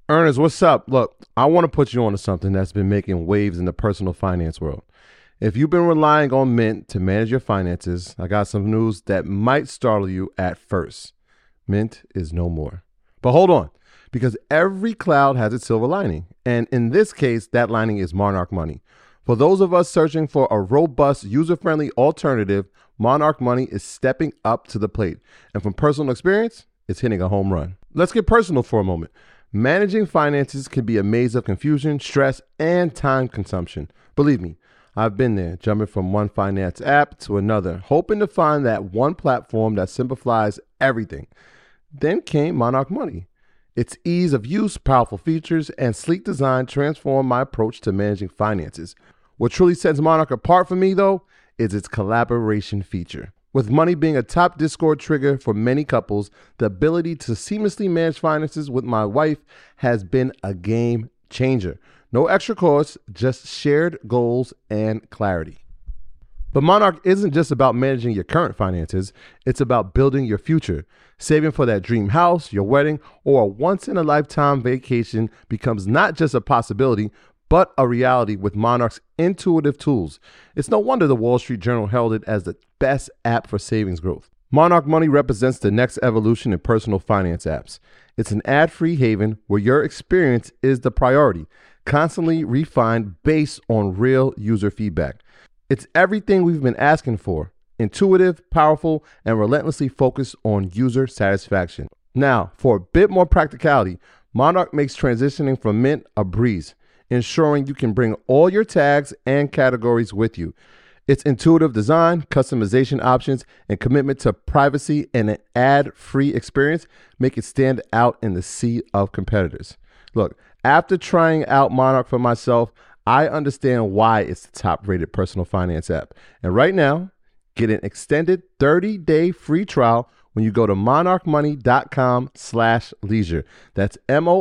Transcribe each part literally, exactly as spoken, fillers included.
Ernest, what's up? Look, I want to put you on to something that's been making waves in the personal finance world. If you've been relying on Mint to manage your finances, I got some news that might startle you at first. Mint is no more. But hold on, because every cloud has its silver lining. And in this case, that lining is Monarch Money. For those of us searching for a robust, user-friendly alternative, Monarch Money is stepping up to the plate. And from personal experience, it's hitting a home run. Let's get personal for a moment. Managing finances can be a maze of confusion, stress, and time consumption. Believe me, I've been there, jumping from one finance app to another, hoping to find that one platform that simplifies everything. Then came Monarch Money. Its ease of use, powerful features, and sleek design transformed my approach to managing finances. What truly sets Monarch apart for me, though, is its collaboration feature. With Money being a top Discord trigger for many couples, the ability to seamlessly manage finances with my wife has been a game changer. No extra costs, just shared goals and clarity. But Monarch isn't just about managing your current finances, it's about building your future. Saving for that dream house, your wedding, or a once-in-a-lifetime vacation becomes not just a possibility, but a reality with Monarch's intuitive tools. It's no wonder the Wall Street Journal held it as the best app for savings growth. Monarch Money represents the next evolution in personal finance apps. It's an ad-free haven where your experience is the priority, constantly refined based on real user feedback. It's everything we've been asking for: intuitive, powerful, and relentlessly focused on user satisfaction. Now, for a bit more practicality, Monarch makes transitioning from Mint a breeze, ensuring you can bring all your tags and categories with you. Its intuitive design, customization options, and commitment to privacy and an ad-free experience make it stand out in the sea of competitors. Look, after trying out Monarch for myself, I understand why it's the top-rated personal finance app. And right now, get an extended thirty-day free trial when you go to monarchmoney.com slash leisure. That's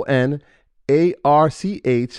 M-O-N-A-R-C-H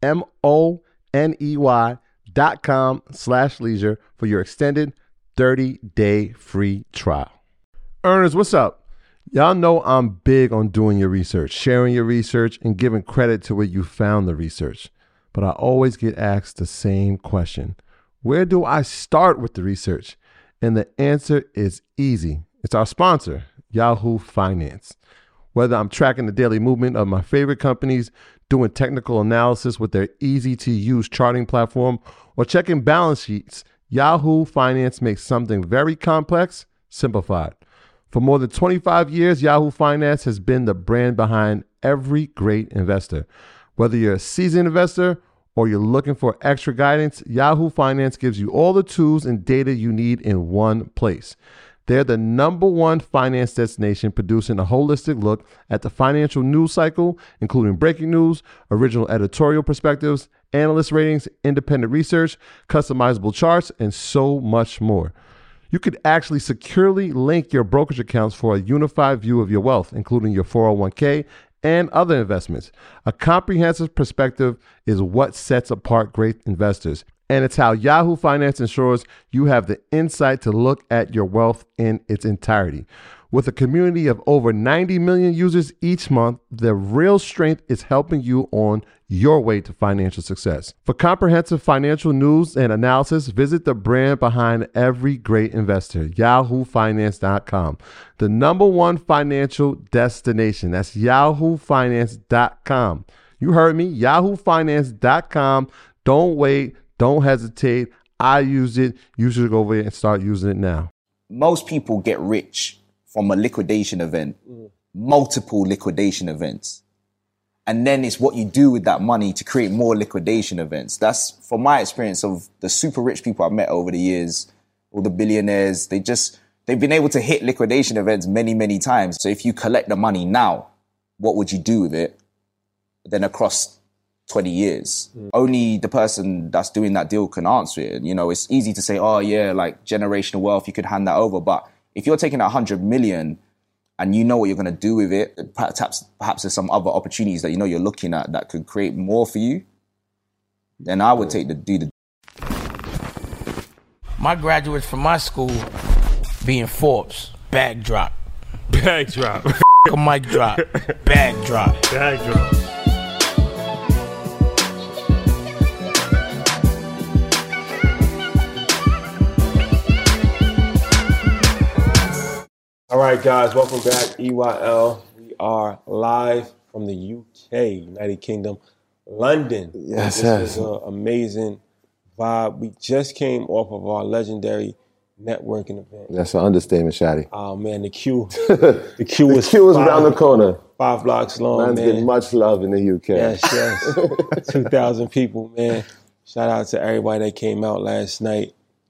M-O-N-E-Y dot com slash leisure for your extended thirty-day free trial. Earners, what's up? Y'all know I'm big on doing your research, sharing your research, and giving credit to where you found the research. But I always get asked the same question. Where do I start with the research? And the answer is easy. It's our sponsor, Yahoo Finance. Whether I'm tracking the daily movement of my favorite companies, doing technical analysis with their easy-to-use charting platform, or checking balance sheets, Yahoo Finance makes something very complex simplified. For more than twenty-five years, Yahoo Finance has been the brand behind every great investor. Whether you're a seasoned investor or you're looking for extra guidance, Yahoo Finance gives you all the tools and data you need in one place. They're the number one finance destination, producing a holistic look at the financial news cycle, including breaking news, original editorial perspectives, analyst ratings, independent research, customizable charts, and so much more. You could actually securely link your brokerage accounts for a unified view of your wealth, including your four oh one k and other investments. A comprehensive perspective is what sets apart great investors. And it's how Yahoo Finance ensures you have the insight to look at your wealth in its entirety. With a community of over ninety million users each month, the real strength is helping you on your way to financial success. For comprehensive financial news and analysis, visit the brand behind every great investor, yahoo finance dot com. The number one financial destination. That's yahoo finance dot com. You heard me, yahoo finance dot com. Don't wait. Don't hesitate. I use it. You should go over there and start using it now. Most people get rich from a liquidation event, mm. multiple liquidation events. And then it's what you do with that money to create more liquidation events. That's, from my experience of the super rich people I've met over the years, all the billionaires, they just, they've been able to hit liquidation events many, many times. So if you collect the money now, what would you do with it? Then across twenty years. Mm. Only the person that's doing that deal can answer it. You know, it's easy to say, oh yeah, like generational wealth, you could hand that over. But if you're taking a hundred million and you know what you're going to do with it, perhaps, perhaps there's some other opportunities that you know you're looking at that could create more for you, then I would take the, do the. My graduates from my school being Forbes, bag drop. Bag drop. A mic drop, bag drop. Bag drop. right, guys, welcome back. E Y L. We are live from the U K, United Kingdom, London. Yes, this yes. is an amazing vibe. We just came off of our legendary networking event. That's an understatement, Shadi. Oh man, the queue, the queue was the queue was five, around the corner. five blocks long. Man's man. getting much love in the U K. Yes, yes. Two thousand people, man. Shout out to everybody that came out last night.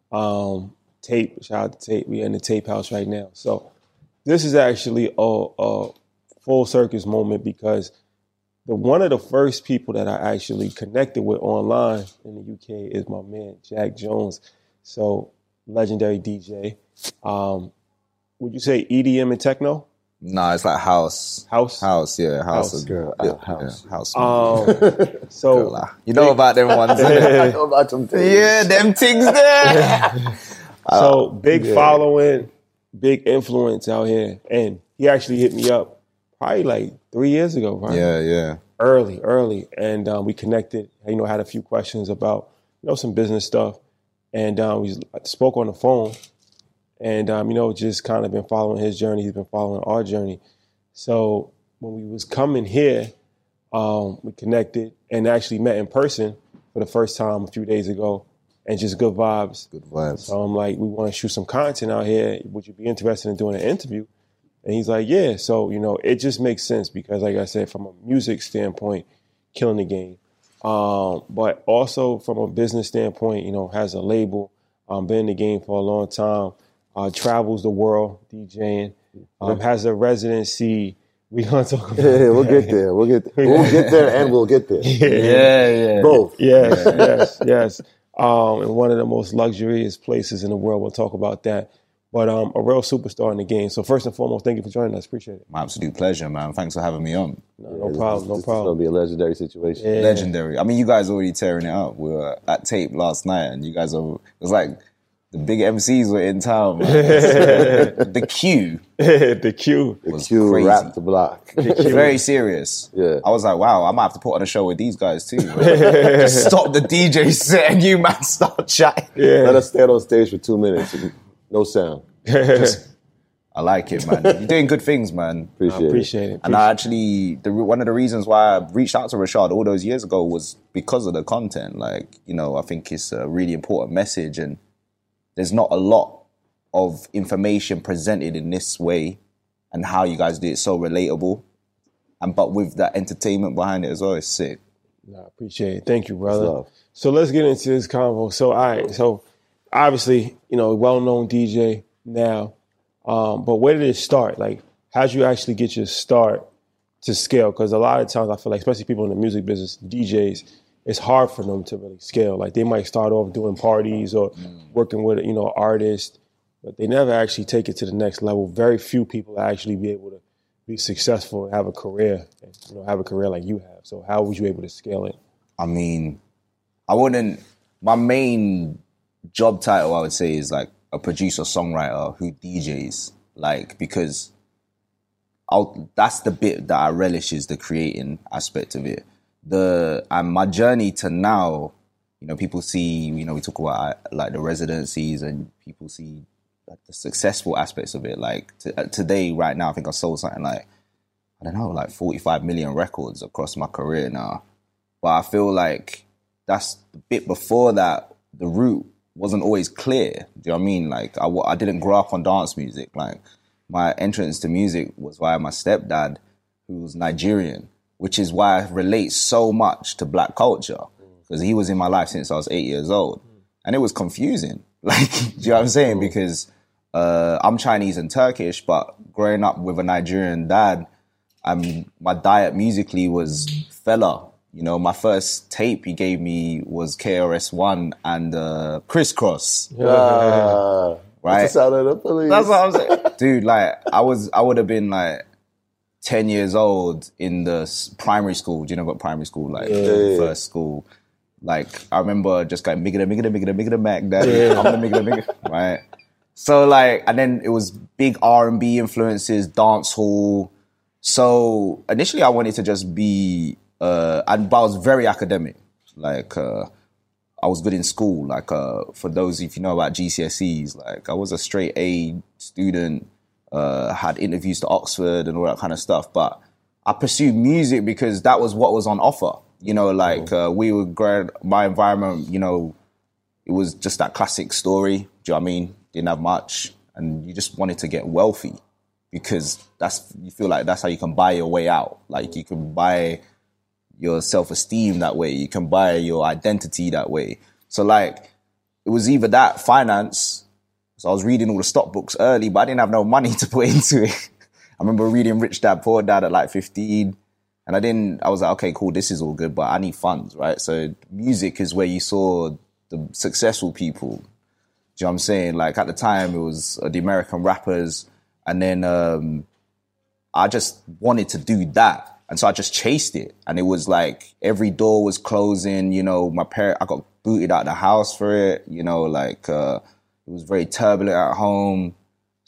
Um, tape, shout out to Tape. We're in the Tape House right now. So this is actually a, a full circus moment because the one of the first people that I actually connected with online in the U K is my man Jack Jones. So legendary D J. Um, would you say E D M and techno? No, it's like house. House? House, yeah. House. House. Girl, yeah, uh, house. Yeah, house. Um, so Girl, uh, you know about them ones, I know about them things. yeah, them things there. So big yeah. following, big influence out here. And he actually hit me up probably like three years ago, right? yeah, yeah. Early, early. And um, we connected, you know, had a few questions about, you know, some business stuff. And um, we spoke on the phone. And, um, you know, just kind of been following his journey. He's been following our journey. So when we was coming here, um, we connected and actually met in person for the first time a few days ago. And just good vibes. Good vibes. So I'm like, we want to shoot some content out here. Would you be interested in doing an interview? And he's like, yeah. So, you know, it just makes sense because, like I said, from a music standpoint, killing the game. Um, but also from a business standpoint, you know, has a label, um, been in the game for a long time, uh, travels the world DJing, um, has a residency. We're going to talk about Yeah, we'll get there. We'll get there. We'll get there and we'll get there. Yeah, yeah. Both. Yes, yes, yes. Um, in one of the most luxurious places in the world. We'll talk about that. But um, a real superstar in the game. So first and foremost, thank you for joining us. Appreciate it. My absolute pleasure, man. Thanks for having me on. No, no problem, no This is problem. going to be a legendary situation. Yeah. Legendary. I mean, you guys already tearing it up. We were at Tape last night, and you guys are. It was like the big M Cs were in town. Man. The queue The queue. was Q crazy. rap the block. Very serious. Yeah. I was like, wow, I might have to put on a show with these guys too. Just stop the D J set and you man start chatting. Let us stand on stage for two minutes. No sound. I like it, man. You're doing good things, man. Appreciate, I appreciate it. And I actually, the, one of the reasons why I reached out to Rashad all those years ago was because of the content. Like, you know, I think it's a really important message and there's not a lot of information presented in this way and how you guys do it so relatable. And but with that entertainment behind it as well, it's sick. No, I appreciate it. Thank you, brother. love. So let's get into this convo. So, all right. So obviously, you know, well-known D J now. Um, but where did it start? Like, how'd you actually get your start to scale? Because a lot of times I feel like, especially people in the music business, D Js, it's hard for them to really scale. Like, they might start off doing parties or mm. working with, you know, artists, but they never actually take it to the next level. Very few people actually be able to be successful and have a career, and, you know, have a career like you have. So how was you able to scale it? I mean, I wouldn't, my main job title, I would say, is like a producer, songwriter who D Js, like, because I'll, that's the bit that I relish is the creating aspect of it. The, and my journey to now, you know, people see, you know, we talk about like the residencies and people see like, the successful aspects of it. Like to, uh, today, right now, I think I sold something like, I don't know, like forty-five million records across my career now. But I feel like that's the bit before that, the route wasn't always clear. Do you know what I mean? Like, I, I didn't grow up on dance music. Like, my entrance to music was via my stepdad, who was Nigerian, which is why I relate so much to black culture, because he was in my life since I was eight years old. And it was confusing. Like, do you know what I'm saying? Because uh, I'm Chinese and Turkish, but growing up with a Nigerian dad, um, my diet musically was Fela. You know, my first tape he gave me was K R S One and uh, Crisscross. Uh, Right? What's the sound of the police? That's what I'm saying. Dude, like, I was, I would have been like ten years old in the s- primary school. Do you know what primary school, like, Yeah. first school? Like, I remember just going, Miggada, Miggada, Miggada, Miggada, Mac, Daddy. I'm the Miggada, Miggada, right? So, like, and then it was big R and B influences, dance hall. So, initially I wanted to just be, uh, and, but I was very academic. Like, uh, I was good in school. Like, uh, for those, if you know about G C S Es, like, I was a straight A student, uh, had interviews to Oxford and all that kind of stuff. But I pursued music because that was what was on offer. You know, like uh, we were growing, my environment, you know, it was just that classic story. Do you know what I mean? Didn't have much. And you just wanted to get wealthy because that's, you feel like that's how you can buy your way out. Like you can buy your self-esteem that way. You can buy your identity that way. So like, it was either that, finance. So I was reading all the stock books early, but I didn't have no money to put into it. I remember reading Rich Dad, Poor Dad at like fifteen. And I didn't, I was like, okay, cool, this is all good, but I need funds, right? So music is where you saw the successful people. Do you know what I'm saying? Like at the time, it was uh, the American rappers. And then um, I just wanted to do that. And so I just chased it. And it was like every door was closing. You know, my parent, I got booted out of the house for it. You know, like uh, it was very turbulent at home.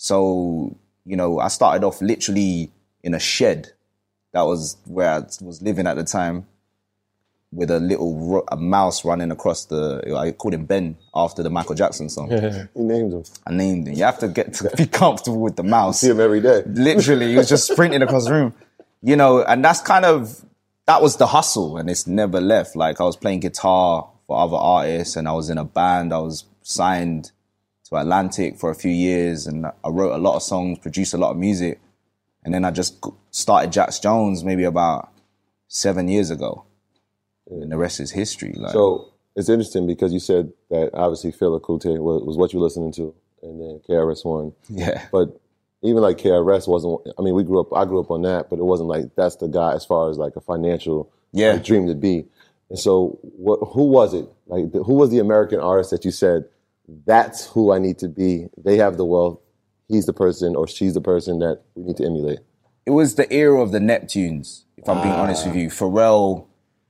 So, you know, I started off literally in a shed. That was where I was living at the time, with a little ro- a mouse running across the, I called him Ben after the Michael Jackson song. You named him. I named him. You have to get to be comfortable with the mouse. See him every day. Literally, he was just sprinting across the room. You know, and that's kind of, that was the hustle, and it's never left. Like I was playing guitar for other artists and I was in a band. I was signed to Atlantic for a few years and I wrote a lot of songs, produced a lot of music. And then I just started Jax Jones maybe about seven years ago. And the rest is history. Like. So it's interesting because you said that obviously Fela Kuti was, was what you were listening to, and then K R S One. Yeah. But even like K R S wasn't, I mean, we grew up, I grew up on that, but it wasn't like that's the guy as far as like a financial yeah. like, dream to be. And so what, who was it? Like, the, who was the American artist that you said, that's who I need to be? They have the wealth. He's the person or she's the person that we need to emulate. It was the era of the Neptunes, if I'm being ah. honest with you. Pharrell,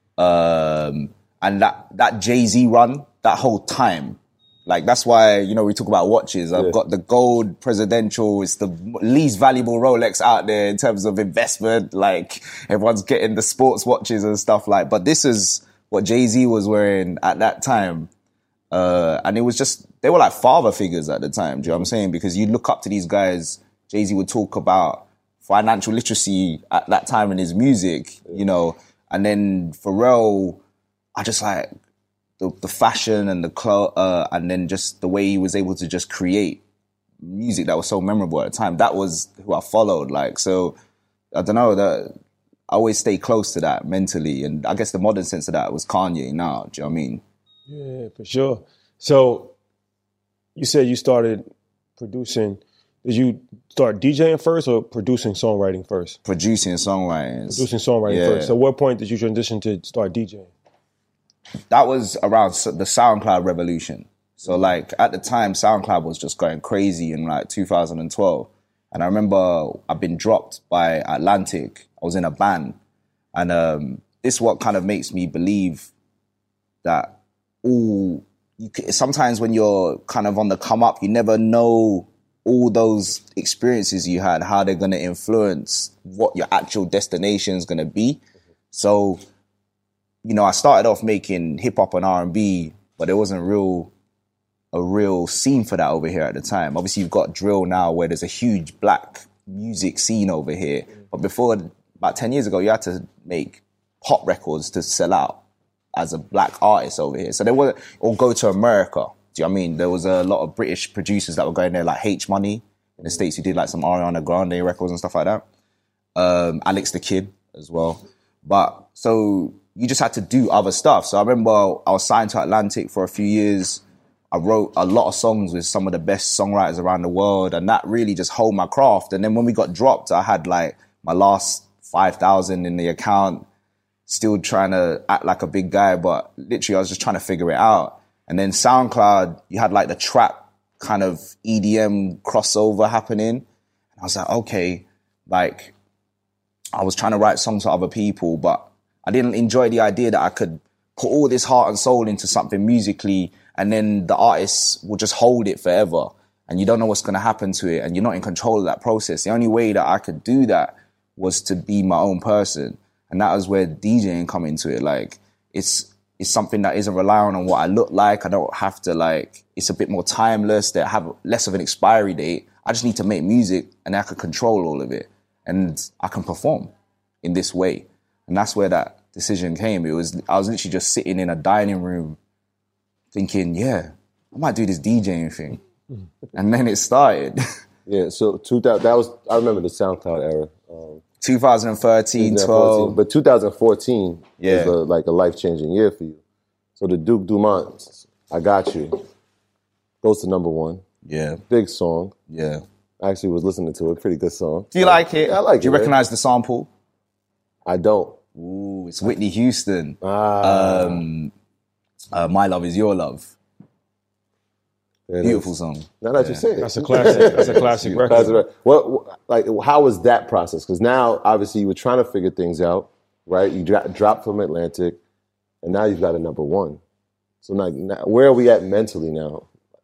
um, and that, that Jay-Z run, that whole time. Like, that's why, you know, we talk about watches. I've yeah. got the gold presidential. It's the least valuable Rolex out there in terms of investment. Like, everyone's getting the sports watches and stuff like, but this is what Jay-Z was wearing at that time. Uh, and it was just, they were like father figures at the time. Do you know what I'm saying? Because you look up to these guys. Jay-Z would talk about financial literacy at that time in his music, you know, and then Pharrell, I just like the, the fashion and the clo- uh, and then just the way he was able to just create music that was so memorable at the time. That was who I followed. Like, so I don't know, that I always stay close to that mentally. And I guess the modern sense of that was Kanye now. Do you know what I mean? Yeah, for sure. So you said you started producing. Did you start DJing first or producing songwriting first? Producing songwriting. Producing songwriting yeah. first. So what point did you transition to start DJing? That was around the SoundCloud revolution. So like at the time, SoundCloud was just going crazy in like two thousand twelve. And I remember I'd been dropped by Atlantic. I was in a band. And um, this is what kind of makes me believe that all, you, sometimes when you're kind of on the come up, you never know all those experiences you had, how they're going to influence what your actual destination is going to be. So, you know, I started off making hip hop and R and B, but there wasn't real a real scene for that over here at the time. Obviously, you've got drill now where there's a huge black music scene over here. But before, about ten years ago, you had to make pop records to sell out as a black artist over here. So there was, or go to America. Do you know what I mean? There was a lot of British producers that were going there, like H Money in the States, who did like some Ariana Grande records and stuff like that. Um, Alex the Kid as well. But so you just had to do other stuff. So I remember I was signed to Atlantic for a few years. I wrote a lot of songs with some of the best songwriters around the world, and that really just honed my craft. And then when we got dropped, I had like my last five thousand in the account, still trying to act like a big guy, but literally I was just trying to figure it out. And then SoundCloud, you had like the trap kind of E D M crossover happening. And I was like, okay, like I was trying to write songs for other people, but I didn't enjoy the idea that I could put all this heart and soul into something musically, and then the artists will just hold it forever. And you don't know what's going to happen to it, and you're not in control of that process. The only way that I could do that was to be my own person. And that was where DJing come into it. Like, it's it's something that isn't relying on what I look like. I don't have to, like, it's a bit more timeless. They have less of an expiry date. I just need to make music and I can control all of it and I can perform in this way. And that's where that decision came. It was, I was literally just sitting in a dining room thinking, yeah, I might do this DJing thing. And then it started. Yeah, so two thousand, that was, I remember the SoundCloud era. Um, twenty thirteen, twelve. But two thousand fourteen Yeah. was a, like a life-changing year for you. So the Duke Dumont, I Got You, goes to number one. Yeah, Big song. yeah. I actually was listening to it. Pretty good song. Do you like it? I like Do you it, man. recognize the sample? I don't. Ooh, it's Whitney Houston. Ah. Um, uh, My Love Is Your Love. There it Beautiful is. song. Now that you say it. That's a classic. That's a classic record. Classic record. What, what- like, how was that process? Because now, obviously, you were trying to figure things out, right? You dro- dropped from Atlantic, and now you've got a number one. So, like, now, where are we at mentally now?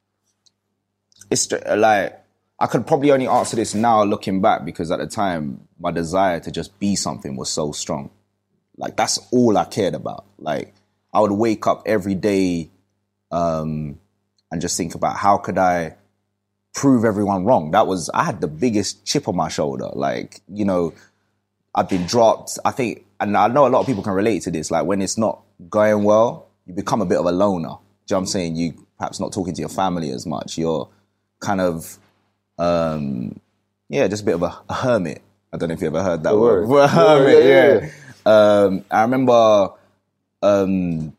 It's str- like, I could probably only answer this now looking back because at the time, my desire to just be something was so strong. Like, that's all I cared about. Like, I would wake up every day um, and just think about how could I prove everyone wrong. That was, I had the biggest chip on my shoulder. Like, you know, I've been dropped. I think, and I know a lot of people can relate to this. Like, when it's not going well, you become a bit of a loner. Do you know what I'm saying? You perhaps not talking to your family as much. You're kind of, um, yeah, just a bit of a, a hermit. I don't know if you ever heard that The word. word. A hermit, Yeah, yeah, yeah. Um, I remember um,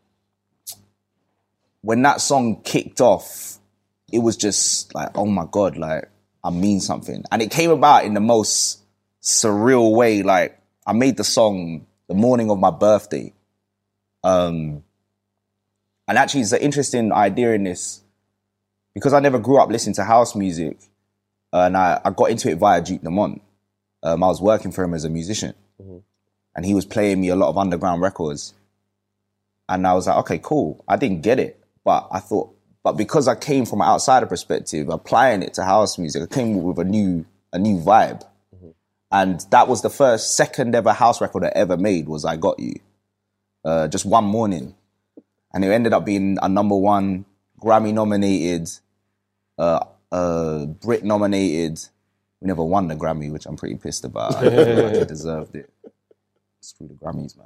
when that song kicked off, it was just like, oh my God, like, I mean something. And it came about in the most surreal way. Like, I made the song the morning of my birthday. Um, and actually, it's an interesting idea in this because I never grew up listening to house music. And I, I got into it via Duke Dumont. Um, I was working for him as a musician. Mm-hmm. And he was playing me a lot of underground records. And I was like, okay, cool. I didn't get it. But I thought, but because I came from an outsider perspective, applying it to house music, I came with a new a new vibe. Mm-hmm. And that was the first, second ever house record I ever made was I Got You. Uh, just one morning. And it ended up being a number one, Grammy nominated, uh, uh, Brit nominated. We never won the Grammy, which I'm pretty pissed about. I feel like I deserved it. Screw the Grammys,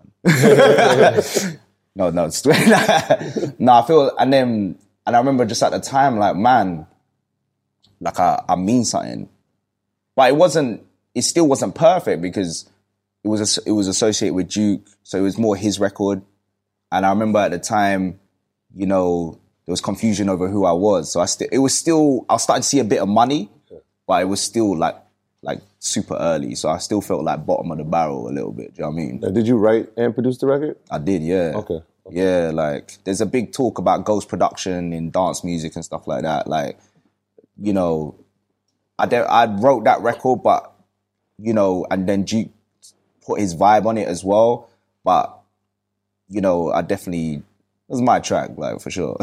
man. no, no, it's no. I feel, and then, and I remember just at the time, like, man, like I, I mean something, but it wasn't. It still wasn't perfect because it was it was associated with Duke, so it was more his record. And I remember at the time, you know, there was confusion over who I was. So I still, it was still, I was starting to see a bit of money, but it was still like, like super early. So I still felt like bottom of the barrel a little bit. Do you know what I mean? Now, did you write and produce the record? I did, yeah. Okay. okay. Yeah, like there's a big talk about ghost production in dance music and stuff like that. Like, you know, I de- I wrote that record, but, you know, and then Duke put his vibe on it as well. But, you know, I definitely, it was my track, like, for sure.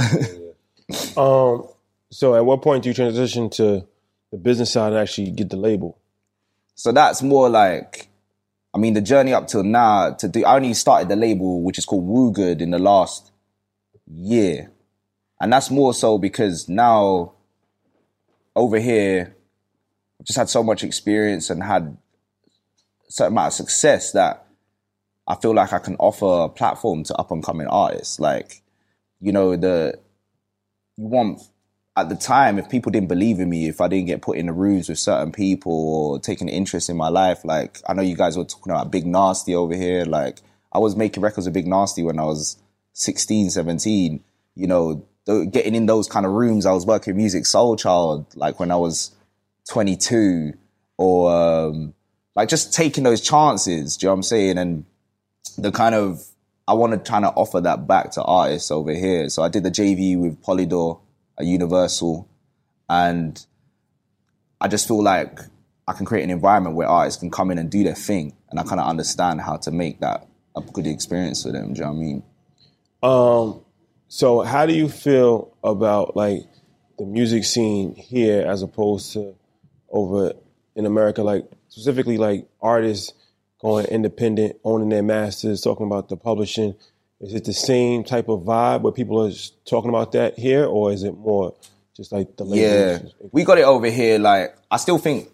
um, so at what point do you transition to the business side and actually get the label? So that's more like, I mean, the journey up till now, to do, I only started the label, which is called Woo Good, in the last year. And that's more so because now, over here, I've just had so much experience and had a certain amount of success that I feel like I can offer a platform to up-and-coming artists. Like, you know, the you want, at the time, if people didn't believe in me, if I didn't get put in the rooms with certain people or taking an interest in my life, like, I know you guys were talking about Big Nasty over here. Like, I was making records with Big Nasty when I was sixteen, seventeen. You know, th- getting in those kind of rooms, I was working with Music Soul Child, like, when I was twenty-two. Or, um, like, just taking those chances, do you know what I'm saying? And the kind of, I want to kind of offer that back to artists over here. So I did the J V with Polydor at Universal, and I just feel like I can create an environment where artists can come in and do their thing, and I kind of understand how to make that a good experience for them. Do you know what I mean? Um, so how do you feel about like the music scene here as opposed to over in America? Like specifically, like artists going independent, owning their masters, talking about the publishing. Is it the same type of vibe where people are just talking about that here, or is it more Just like the Yeah, labels. we got it over here. Like, I still think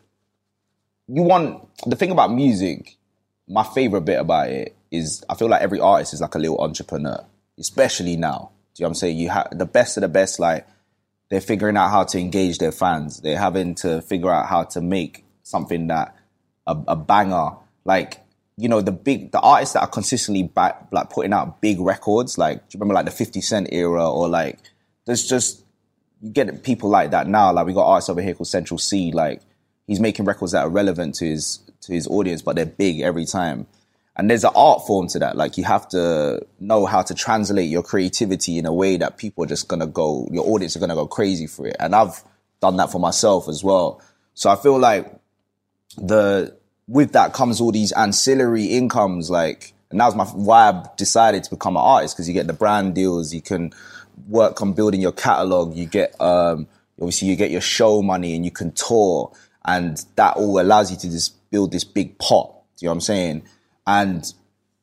you want the thing about music. My favorite bit about it is I feel like every artist is like a little entrepreneur, especially now. Do you know what I'm saying? You have the best of the best. Like, they're figuring out how to engage their fans. They're having to figure out how to make something that a, a banger. Like, you know, the big the artists that are consistently back, like putting out big records. Like, do you remember like the fifty Cent era, or like there's just you get people like that now. Like, we got artists over here called Central C. Like, he's making records that are relevant to his to his audience, but they're big every time. And there's an art form to that. Like, you have to know how to translate your creativity in a way that people are just gonna go, your audience are gonna go crazy for it. And I've done that for myself as well. So I feel like the with that comes all these ancillary incomes. Like, and that was my why I decided to become an artist, because you get the brand deals, you can work on building your catalog, you get um obviously you get your show money, and you can tour, and that all allows you to just build this big pot. Do you know what I'm saying? And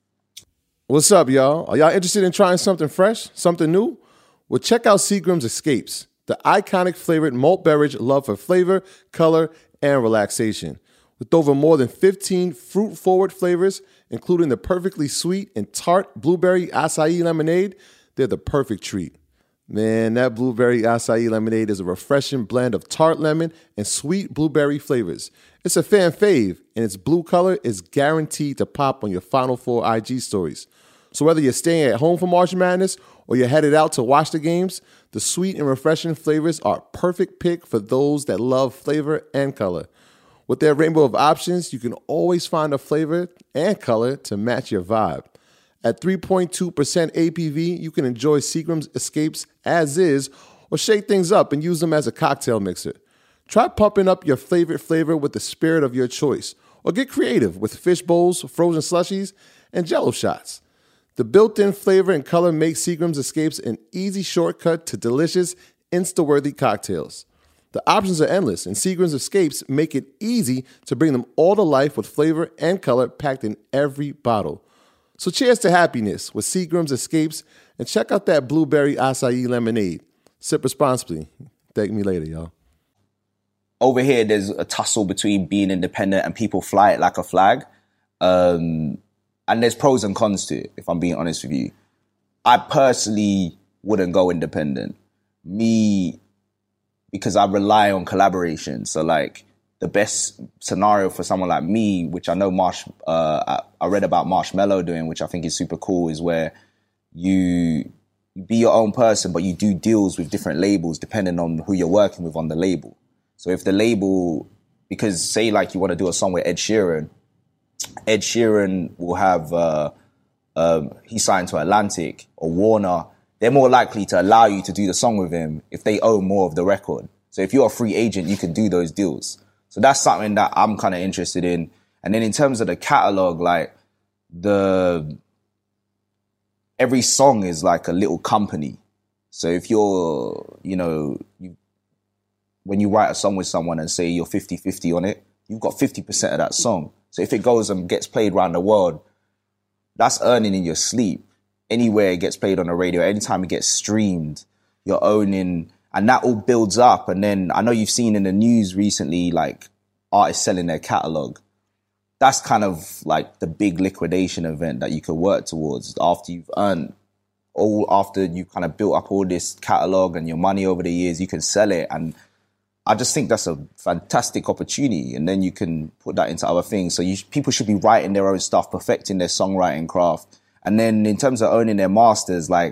what's up, y'all? Are y'all interested in trying something fresh, something new? Well, check out Seagram's Escapes, the iconic flavored malt beverage loved for flavor, color, and relaxation. With over more than fifteen fruit-forward flavors, including the perfectly sweet and tart blueberry acai lemonade, they're the perfect treat. Man, that blueberry acai lemonade is a refreshing blend of tart lemon and sweet blueberry flavors. It's a fan fave, and its blue color is guaranteed to pop on your Final Four I G stories. So whether you're staying at home for March Madness or you're headed out to watch the games, the sweet and refreshing flavors are a perfect pick for those that love flavor and color. With their rainbow of options, you can always find a flavor and color to match your vibe. At three point two percent A P V, you can enjoy Seagram's Escapes as is, or shake things up and use them as a cocktail mixer. Try pumping up your favorite flavor with the spirit of your choice, or get creative with fish bowls, frozen slushies, and Jell-O shots. The built-in flavor and color make Seagram's Escapes an easy shortcut to delicious, Insta-worthy cocktails. The options are endless, and Seagram's Escapes make it easy to bring them all to life with flavor and color packed in every bottle. So cheers to happiness with Seagram's Escapes, and check out that blueberry acai lemonade. Sip responsibly. Thank me later, y'all. over here, there's a tussle between being independent and people fly it like a flag. Um, and there's pros and cons to it, if I'm being honest with you. I personally wouldn't go independent. Me, because I rely on collaboration. So like the best scenario for someone like me, which I know Marsh, uh, I, I read about Marshmello doing, which I think is super cool, is where you, you be your own person, but you do deals with different labels depending on who you're working with on the label. So if the label, because say like you want to do a song with Ed Sheeran, Ed Sheeran will have, uh, um, he signed to Atlantic or Warner, they're more likely to allow you to do the song with him if they own more of the record. So if you're a free agent, you can do those deals. So that's something that I'm kind of interested in. And then in terms of the catalog, like the, every song is like a little company. So if you're, you know, you, when you write a song with someone and say you're fifty-fifty on it, you've got fifty percent of that song. So if it goes and gets played around the world, that's earning in your sleep. Anywhere it gets played on the radio, anytime it gets streamed, you're owning, and that all builds up. And then I know you've seen in the news recently, like artists selling their catalog. That's kind of like the big liquidation event that you could work towards after you've earned, all after you've kind of built up all this catalog and your money over the years, you can sell it. And I just think that's a fantastic opportunity. And then you can put that into other things. So you, people should be writing their own stuff, perfecting their songwriting craft. And then in terms of owning their masters, like,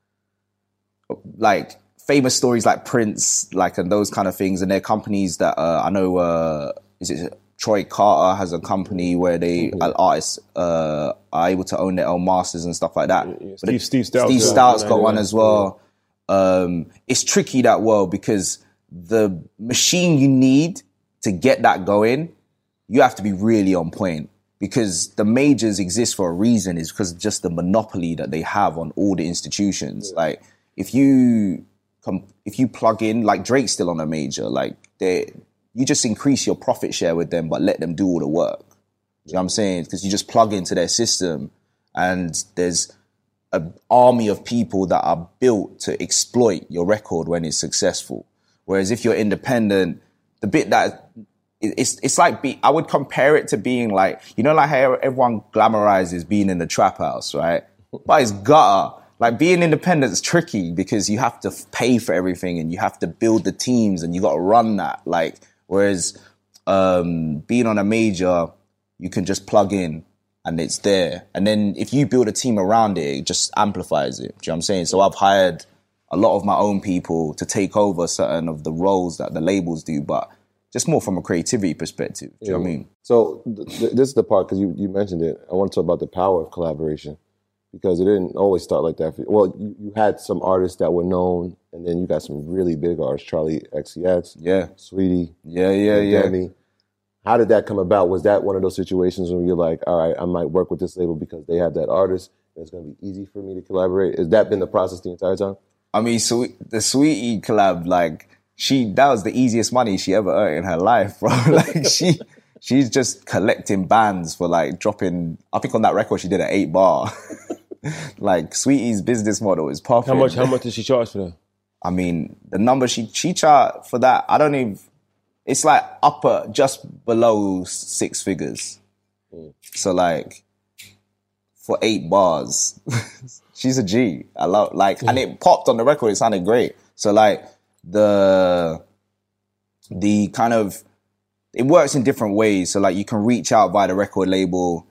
like famous stories like Prince, like, and those kind of things, and their companies that, uh, I know, uh, is it Troy Carter has a company where they, mm-hmm. artists, uh, are able to own their own masters and stuff like that. Yeah, but Steve, it, Steve Stout's, Steve Stout's got one as well. Yeah. Um, it's tricky, that world, because the machine you need to get that going, you have to be really on point. Because the majors exist for a reason, is because of just the monopoly that they have on all the institutions. Yeah. Like if you com- if you plug in, like Drake's still on a major, like they, you just increase your profit share with them, but let them do all the work. Yeah. You know what I'm saying? Because you just plug into their system, and there's an army of people that are built to exploit your record when it's successful. Whereas if you're independent, the bit that it's it's like be, I would compare it to being like, you know, like how everyone glamorizes being in the trap house, right? But it's gutter. Like being independent is tricky because you have to pay for everything and you have to build the teams and you got to run that. Like, whereas um, being on a major, you can just plug in and it's there. And then if you build a team around it, it just amplifies it. Do you know what I'm saying? So I've hired a lot of my own people to take over certain of the roles that the labels do, but just more from a creativity perspective. Do you know what I mean? So th- th- this is the part, because you, you mentioned it. I want to talk about the power of collaboration, because it didn't always start like that. For you. Well, you, you had some artists that were known, and then you got some really big artists, Charlie X C X, Yeah. Sweetie, Yeah, yeah, yeah. Demi. How did that come about? Was that one of those situations where you're like, all right, I might work with this label because they have that artist, and it's going to be easy for me to collaborate? Has that been the process the entire time? I mean, so the Sweetie collab, like, she, that was the easiest money she ever earned in her life, bro. Like, she, she's just collecting bands for, like, dropping, I think on that record she did an eight bar. Like, Sweetie's business model is perfect. How much? How much did she charge for that? I mean, the number she, she charged for that, I don't even, it's like upper, just below six figures. Mm. So, like, for eight bars, she's a G. I love, like, mm. and it popped on the record, it sounded great. So, like, the, the kind of, it works in different ways. So, like, you can reach out via the record label,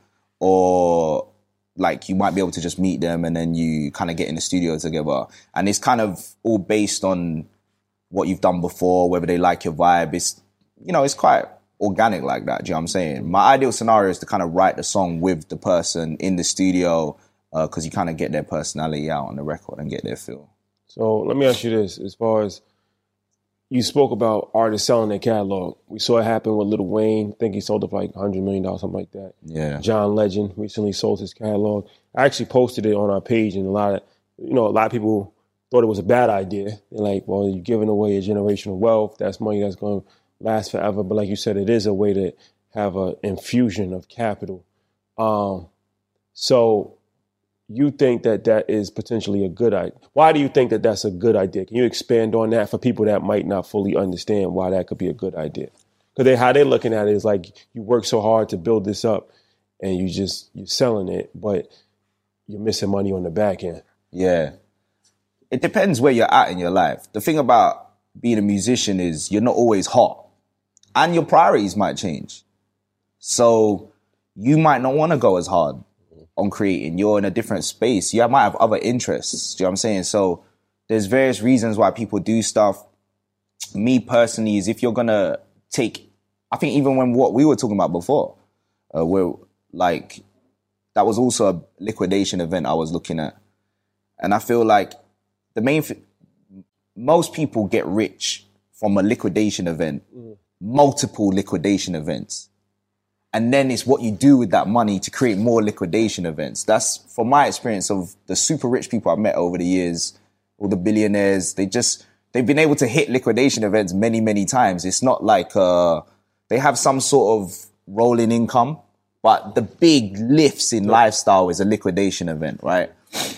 or, like, you might be able to just meet them and then you kind of get in the studio together. And it's kind of all based on what you've done before, whether they like your vibe. It's, you know, it's quite organic like that. Do you know what I'm saying? My ideal scenario is to kind of write the song with the person in the studio, because uh, you kind of get their personality out on the record and get their feel. So let me ask you this. As far as you spoke about artists selling their catalog, we saw it happen with Lil Wayne. I think he sold it for like one hundred million dollars, something like that. Yeah. John Legend recently sold his catalog. I actually posted it on our page, and a lot of, you know, a lot of people thought it was a bad idea. They're like, well, you're giving away a generational wealth. That's money that's going to last forever. But like you said, it is a way to have an infusion of capital. Um, so you think that that is potentially a good idea. Why do you think that that's a good idea? Can you expand on that for people that might not fully understand why that could be a good idea? Because they, how they're looking at it is like, you work so hard to build this up and you just, you're selling it, but you're missing money on the back end. Yeah. It depends where you're at in your life. The thing about being a musician is you're not always hot, and your priorities might change. So you might not want to go as hard on creating. You're in a different space. You might have other interests. Do you know what I'm saying? So there's various reasons why people do stuff. Me personally is if you're going to take, I think even when what we were talking about before, uh, where like, that was also a liquidation event I was looking at. And I feel like the main, th- most people get rich from a liquidation event, mm. multiple liquidation events. And then it's what you do with that money to create more liquidation events. That's, from my experience of the super rich people I've met over the years, all the billionaires, they just, they've been able to hit liquidation events many, many times. It's not like uh, they have some sort of rolling income, but the big lifts in lifestyle is a liquidation event, right?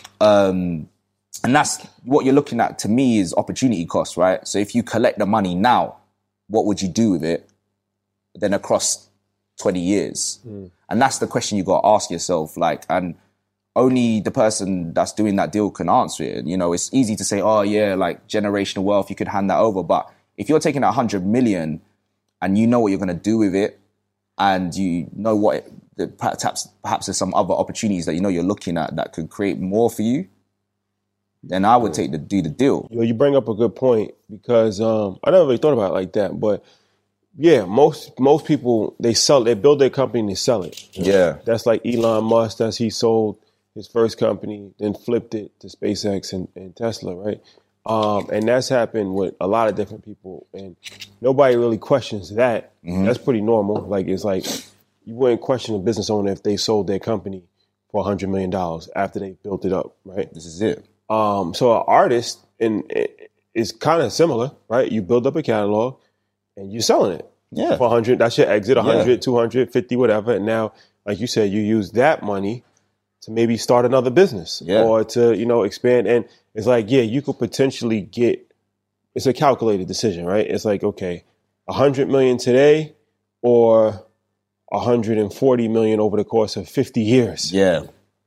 Um, and that's what you're looking at, to me, is opportunity cost, right? So if you collect the money now, what would you do with it? Then across twenty years. Mm. And that's the question you got to ask yourself. Like, and only the person that's doing that deal can answer it. And, you know, it's easy to say, oh yeah, like generational wealth, you could hand that over. But if you're taking a hundred million and you know what you're going to do with it, and you know what, it, the, perhaps, perhaps there's some other opportunities that you know you're looking at that could create more for you, then I would take the, do the deal. You know, you bring up a good point, because um, I never really thought about it like that, but yeah, most most people, they sell, they build their company and they sell it. You know? Yeah. That's like Elon Musk, that's he sold his first company, then flipped it to SpaceX and, and Tesla, right? Um, and that's happened with a lot of different people, and nobody really questions that. Mm-hmm. That's pretty normal. Like, it's like, you wouldn't question a business owner if they sold their company for one hundred million dollars after they built it up, right? This is it. Um, so an artist in, is kind of similar, right? You build up a catalog, and you're selling it. Yeah. For one hundred, that's your exit, one hundred, yeah. two hundred, fifty, whatever. And now, like you said, you use that money to maybe start another business, yeah. or to, you know, expand. And it's like, yeah, you could potentially get, it's a calculated decision, right? It's like, okay, a hundred million today or a hundred and forty million over the course of fifty years. Yeah.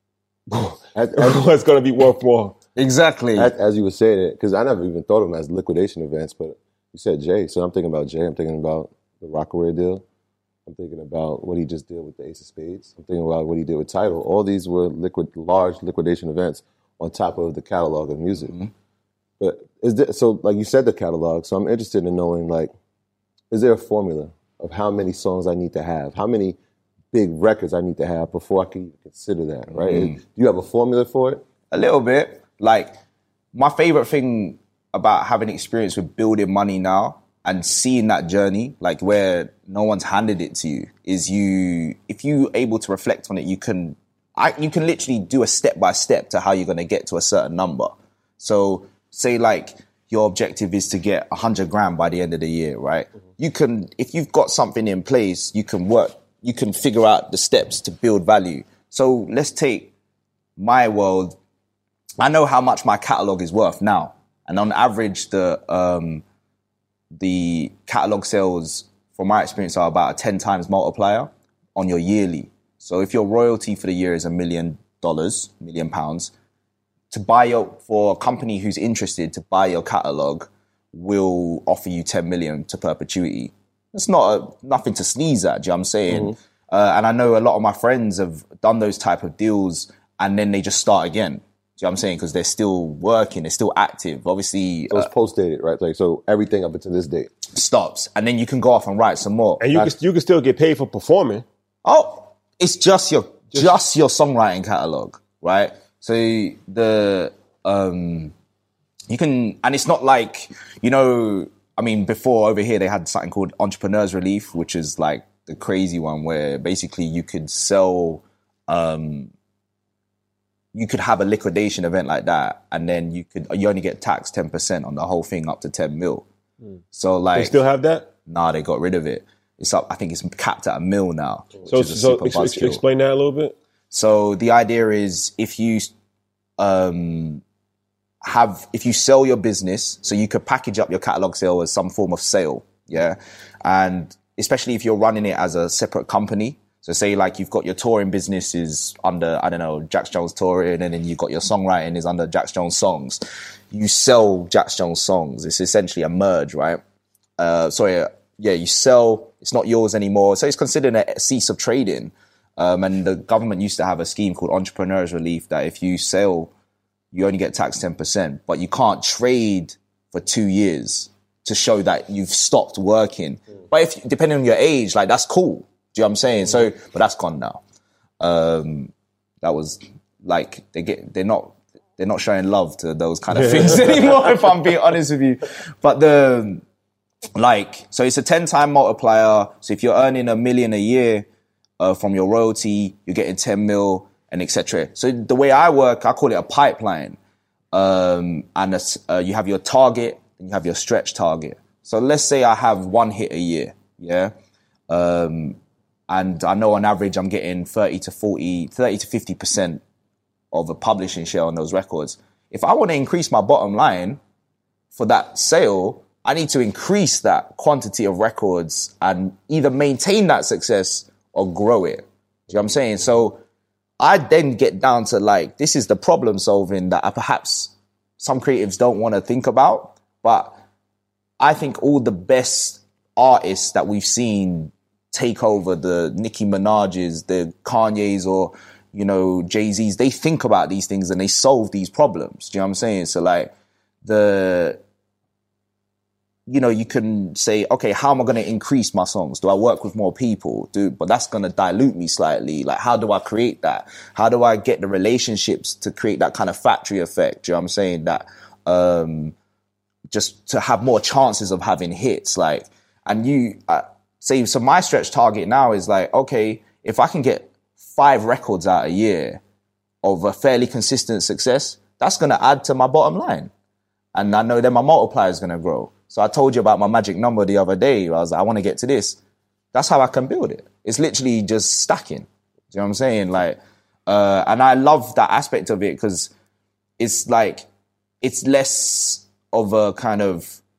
As, as, What's going to be worth more? Exactly. as, as you were saying it, because I never even thought of them as liquidation events, but you said Jay, so I'm thinking about Jay. I'm thinking about the Rockaway deal. I'm thinking about what he just did with the Ace of Spades. I'm thinking about what he did with Tidal. All these were liquid, large liquidation events on top of the catalog of music. Mm-hmm. But is there, so, like you said, the catalog. So I'm interested in knowing, like, is there a formula of how many songs I need to have, how many big records I need to have before I can even consider that, right? Mm. Do you have a formula for it? A little bit. Like, my favorite thing about having experience with building money now and seeing that journey, like where no one's handed it to you, is you, if you're able to reflect on it, you can, I, you can literally do a step by step to how you're going to get to a certain number. So say like your objective is to get a hundred grand by the end of the year, right? Mm-hmm. You can, if you've got something in place, you can work, you can figure out the steps to build value. So let's take my world. I know how much my catalog is worth now. And on average, the um, the catalog sales, from my experience, are about a ten times multiplier on your yearly. So if your royalty for the year is a million dollars, million pounds, to buy your, for a company who's interested to buy your catalog will offer you ten million to perpetuity. It's not a, nothing to sneeze at, do you know what I'm saying? Mm-hmm. Uh, and I know a lot of my friends have done those type of deals and then they just start again. Do you know what I'm saying? Because they're still working, they're still active. Obviously, So it's uh, post-dated, right? Like, so everything up until this date. stops. And then you can go off and write some more. And you can, you can still get paid for performing. Oh, it's just your just, just your songwriting catalog, right? So the um, you can, and it's not like, you know, I mean, before over here they had something called Entrepreneurs Relief, which is like the crazy one where basically you could sell. Um, you could have a liquidation event like that, and then you could you only get taxed ten percent on the whole thing up to ten mil. Mm. So like, they still have that? Nah, they got rid of it. It's up. I think it's capped at a mil now. So, so ex- ex- explain that a little bit. So the idea is if you um, have if you sell your business, so you could package up your catalog sale as some form of sale, yeah, and especially if you're running it as a separate company. So say like you've got your touring business is under, I don't know, Jax Jones Touring, and then you've got your songwriting is under Jax Jones Songs. You sell Jax Jones Songs. It's essentially a merge, right? Uh, sorry, yeah, you sell, it's not yours anymore. So it's considered a cease of trading. Um, and the government used to have a scheme called Entrepreneurs Relief that if you sell, you only get taxed ten percent, but you can't trade for two years to show that you've stopped working. Mm. But if, depending on your age, like that's cool. Do you know what I'm saying? So, but that's gone now. Um, that was like, they get, they're not, they're not showing love to those kind of things anymore, if I'm being honest with you. But the, like, so it's a ten time multiplier. So if you're earning a million a year, uh, from your royalty, you're getting ten mil and et cetera. So the way I work, I call it a pipeline. Um, and a, uh, you have your target and you have your stretch target. So let's say I have one hit a year. Yeah. Um, And I know on average I'm getting thirty to forty, thirty to fifty percent of a publishing share on those records. If I want to increase my bottom line for that sale, I need to increase that quantity of records and either maintain that success or grow it. Do you know what I'm saying? So I then get down to like, this is the problem solving that I, perhaps some creatives don't want to think about. But I think all the best artists that we've seen take over, the Nicki Minaj's, the Kanye's, or, you know, Jay-Z's, they think about these things and they solve these problems. Do you know what I'm saying? So like the, you know, you can say, okay, how am I going to increase my songs? Do I work with more people? Do, but that's going to dilute me slightly. Like, how do I create that? How do I get the relationships to create that kind of factory effect? Do you know what I'm saying? That, um, just to have more chances of having hits, like, and you, uh, say, so my stretch target now is like, okay, if I can get five records out a year of a fairly consistent success, that's going to add to my bottom line. And I know then my multiplier is going to grow. So I told you about my magic number the other day. I was like, I want to get to this. That's how I can build it. It's literally just stacking. Do you know what I'm saying? Like, uh, and I love that aspect of it because it's like, it's less of a kind of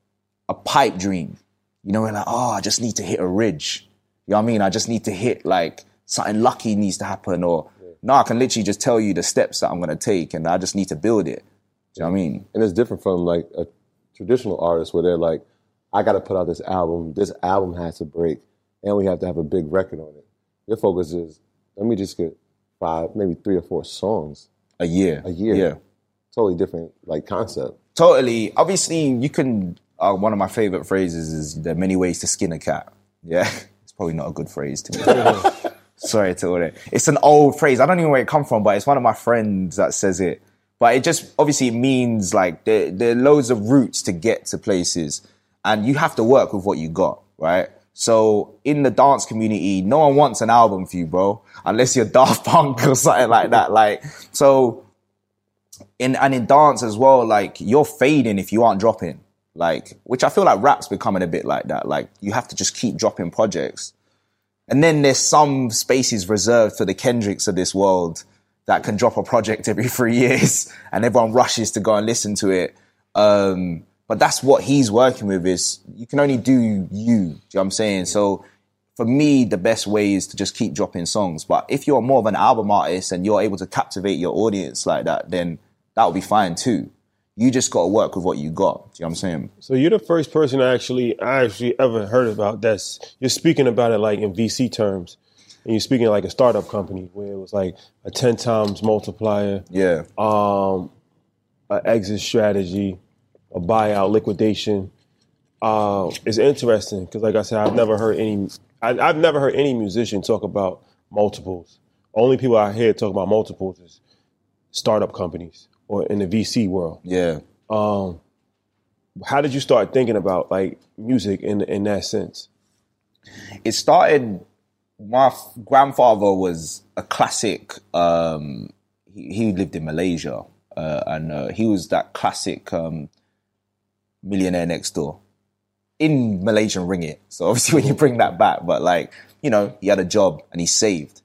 a pipe dream. You know, we're like, oh, I just need to hit a ridge. You know what I mean? I just need to hit like something lucky needs to happen, or yeah. no, I can literally just tell you the steps that I'm going to take and I just need to build it. Do you know what I mean? And it's different from like a traditional artist where they're like, I got to put out this album. This album has to break and we have to have a big record on it. Your focus is, let me just get five, maybe three or four songs. A year. A year. Yeah. Totally different like concept. Totally. Obviously, you can, uh, one of my favorite phrases is there are many ways to skin a cat. Yeah. It's probably not a good phrase to me. Sorry to all that. It's an old phrase. I don't even know where it come from, but it's one of my friends that says it. But it just, obviously it means like there, there are loads of routes to get to places and you have to work with what you got, right? So in the dance community, no one wants an album for you, bro, unless you're Daft Punk or something like that. Like, so in, and in dance as well, like you're fading if you aren't dropping, like, which I feel like rap's becoming a bit like that. Like you have to just keep dropping projects. And then there's some spaces reserved for the Kendricks of this world that can drop a project every three years and everyone rushes to go and listen to it. Um, but that's what he's working with is you can only do you, do you know what I'm saying? So for me, the best way is to just keep dropping songs. But if you're more of an album artist and you're able to captivate your audience like that, then that will be fine too. You just got to work with what you got. Do you know what I'm saying? So you're the first person I actually, I actually ever heard about that's, you're speaking about it like in V C terms. And you're speaking like a startup company where it was like a ten times multiplier. Yeah. Um, an exit strategy, a buyout, liquidation. Uh, it's interesting because like I said, I've never heard any, I, I've never heard any musician talk about multiples. Only people I hear talk about multiples is startup companies. Or in the V C world. Yeah. Um, how did you start thinking about like music in in that sense? It started, my f- grandfather was a classic, um, he, he lived in Malaysia uh, and uh, he was that classic um, millionaire next door in Malaysian ringgit. So obviously when you bring that back, but like, you know, he had a job and he saved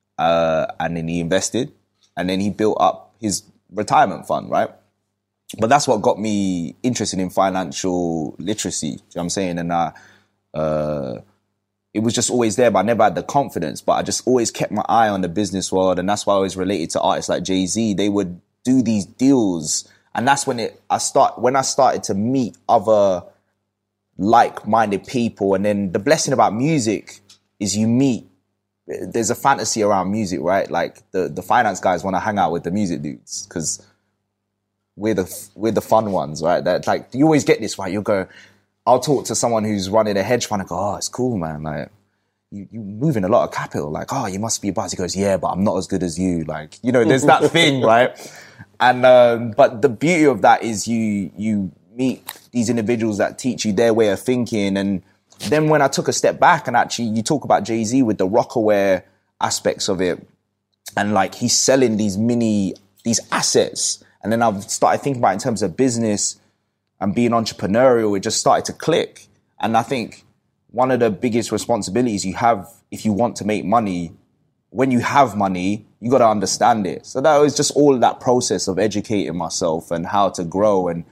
uh, and then he invested and then he built up his retirement fund, right? But that's what got me interested in financial literacy. Do you know what I'm saying? And I, uh, it was just always there, but I never had the confidence. But I just always kept my eye on the business world. And that's why I always related to artists like Jay-Z. They would do these deals. And that's when it, I start, when I started to meet other like-minded people. And then the blessing about music is you meet, there's a fantasy around music, right? Like the, the finance guys want to hang out with the music dudes because we're the we're the fun ones, right? That like you always get this, right? You'll go, I'll talk to someone who's running a hedge fund and go, oh, it's cool, man. Like you you moving a lot of capital. Like, oh, you must be a buzz. He goes, yeah, but I'm not as good as you. Like, you know, there's that thing, right? And um, but the beauty of that is you you meet these individuals that teach you their way of thinking. And then when I took a step back and actually you talk about Jay-Z with the Rockaware aspects of it, and like he's selling these mini, these assets. And then I've started thinking about it in terms of business and being entrepreneurial, it just started to click. And I think one of the biggest responsibilities you have if you want to make money, when you have money, you got to understand it. So that was just all that process of educating myself and how to grow. And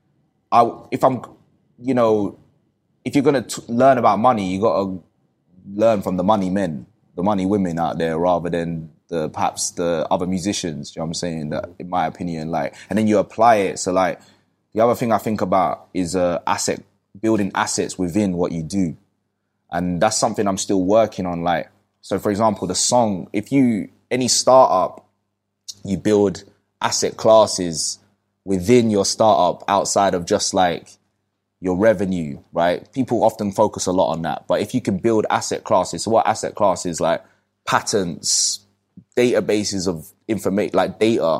I, if I'm, you know, if you're going to learn about money, you got to learn from the money men, the money women out there, rather than the perhaps the other musicians. Do you know what I'm saying? That, in my opinion, like, and then you apply it. So, like, the other thing I think about is uh, asset building assets within what you do, and that's something I'm still working on. Like, so for example, the song. If you any startup, you build asset classes within your startup outside of just like your revenue, right? People often focus a lot on that. But if you can build asset classes, so what asset classes? Like patents, databases of information, like data,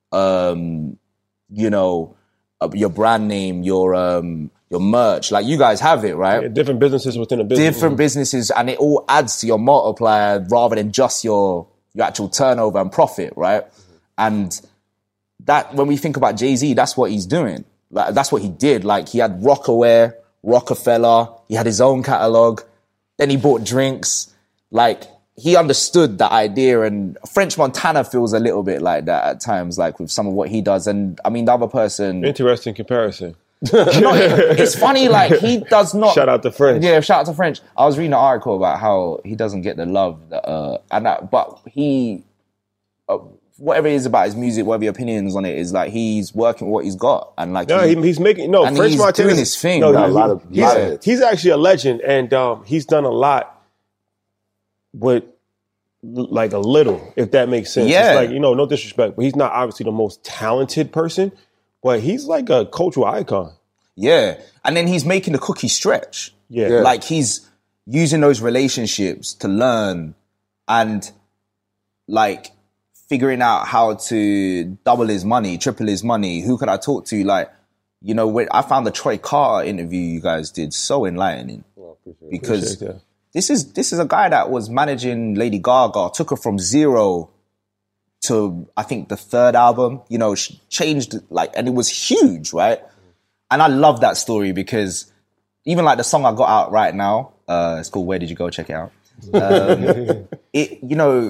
um, you know, uh, your brand name, your um, your merch. Like you guys have it, right? Yeah, different businesses within a business. Different businesses, and it all adds to your multiplier rather than just your your actual turnover and profit, right? And that, when we think about Jay-Z, that's what he's doing. Like, that's what he did. Like, he had Rockaware, Rockefeller, he had his own catalog, then he bought drinks. Like, he understood that idea, and French Montana feels a little bit like that at times, like with some of what he does. And I mean, the other person... Interesting comparison. No, it's funny, like, he does not... Shout out to French. Yeah, shout out to French. I was reading an article about how he doesn't get the love, that, uh, and that, but he... Uh, whatever it is about his music, whatever your opinions on it is, like, he's working with what he's got. And, like... No, he, he, he's making... No, and French he's Montana... doing his thing. No, bro. he- a lot of- he's, lot of hits. he's actually a legend, and um, he's done a lot with, like, a little, if that makes sense. Yeah. It's like, you know, no disrespect, but he's not obviously the most talented person, but he's like a cultural icon. Yeah. And then he's making the cookie stretch. Yeah. Yeah. Like, he's using those relationships to learn and, like, figuring out how to double his money, triple his money. Who could I talk to? Like, you know, when I found the Troy Carter interview you guys did so enlightening. Well, appreciate it. Because Appreciate that. this is this is a guy that was managing Lady Gaga, took her from zero to, I think, the third album, you know, she changed, like, and it was huge, right? And I love that story because even, like, the song I got out right now, uh, it's called Where Did You Go? Check it out. Um, it, you know,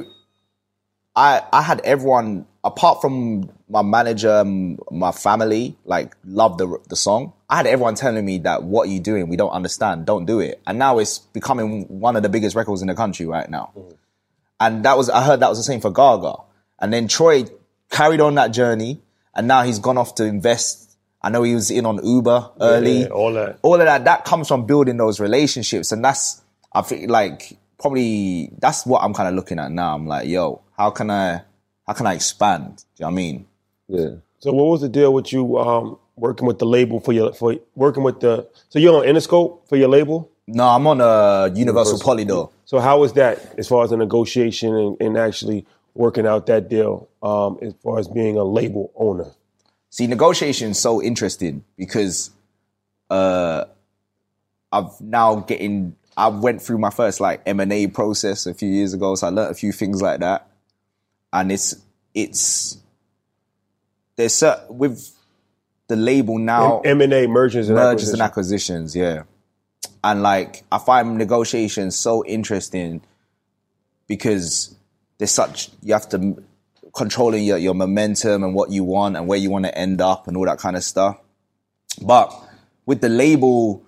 I I had everyone, apart from my manager, and my family, like, love the the song. I had everyone telling me that, what are you doing? We don't understand. Don't do it. And now it's becoming one of the biggest records in the country right now. Mm. And that was, I heard that was the same for Gaga. And then Troy carried on that journey, and now he's gone off to invest. I know he was in on Uber early. Yeah, all that. All of that, that comes from building those relationships. And that's, I think, like, probably, that's what I'm kind of looking at now. I'm like, yo, how can I, how can I expand? Do you know what I mean? Yeah. So what was the deal with you um, working with the label for your, for working with the, so you're on Interscope for your label? No, I'm on a Universal Polydor. So how was that as far as the negotiation and, and actually working out that deal um, as far as being a label owner? See, negotiation is so interesting because uh, I've now getting, I went through my first, like, M and A process a few years ago, so I learned a few things like that. And it's, it's, there's certain, with the label now, M and A, mergers and mergers acquisitions. and acquisitions, yeah. And, like, I find negotiations so interesting because there's such, you have to controlling your, your momentum and what you want and where you want to end up and all that kind of stuff. But with the label,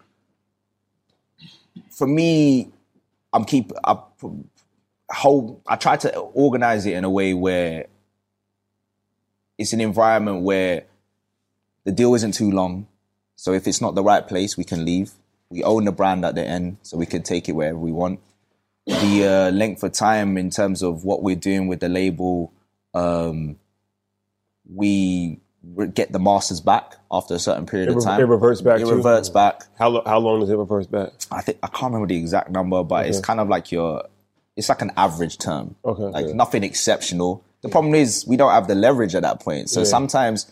for me, I'm keep I whole I try to organize it in a way where it's an environment where the deal isn't too long. So if it's not the right place, we can leave. We own the brand at the end, so we can take it wherever we want. The uh, length of time in terms of what we're doing with the label, um, we re- get the masters back after a certain period It of re- time. it reverts back It to- reverts back. How lo- how long does it reverse back? I think I can't remember the exact number, but it's kind of like your, it's like an average term. Okay. Like Yeah. nothing exceptional. The problem is we don't have the leverage at that point. So Yeah. sometimes,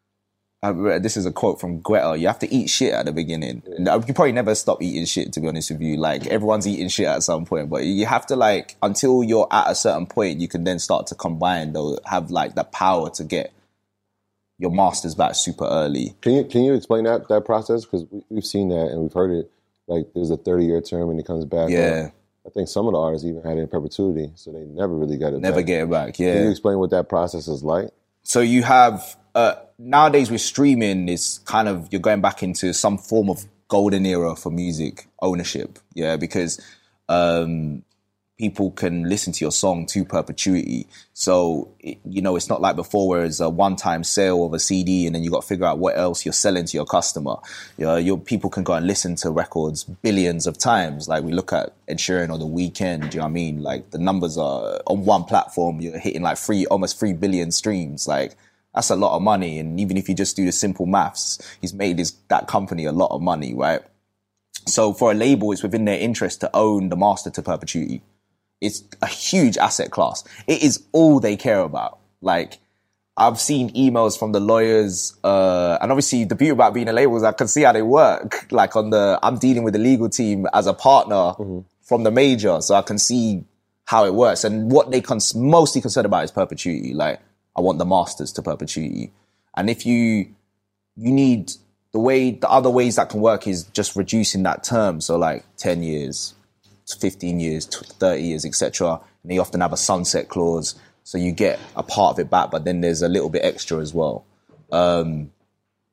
uh, this is a quote from Greta, you have to eat shit at the beginning. And you probably never stop eating shit, to be honest with you. Like, everyone's eating shit at some point, but you have to, like, until you're at a certain point, you can then start to combine, though, have, like, the power to get your masters back super early. Can you can you explain that that process? Because we, we've seen that and we've heard it. Like, there's a thirty year term and it comes back. Yeah. I think some of the artists even had it in perpetuity, so they never really got it. Never back. get it back, yeah. Can you explain what that process is like? So you have, uh, nowadays with streaming, it's kind of, you're going back into some form of golden era for music ownership. Yeah, because um, people can listen to your song to perpetuity. So, it, you know, it's not like before where it's a one-time sale of a C D and then you got to figure out what else you're selling to your customer. You know, your people can go and listen to records billions of times. Like, we look at Ed Sheeran or The Weeknd, do you know what I mean? Like, the numbers are on one platform, you're hitting like three, almost three billion streams. Like, that's a lot of money. And even if you just do the simple maths, he's made his, that company a lot of money, right? So for a label, it's within their interest to own the master to perpetuity. It's a huge asset class. It is all they care about. Like, I've seen emails from the lawyers, uh, and obviously the beauty about being a label is I can see how they work. Like, on the, I'm dealing with the legal team as a partner mm-hmm. from the major, so I can see how it works. And what they cons- mostly concerned about is perpetuity. Like, I want the masters to perpetuity. And if you, you need, the way, the other ways that can work is just reducing that term. So like ten years, fifteen years, thirty years, et cetera. And they often have a sunset clause. So you get a part of it back, but then there's a little bit extra as well. Um,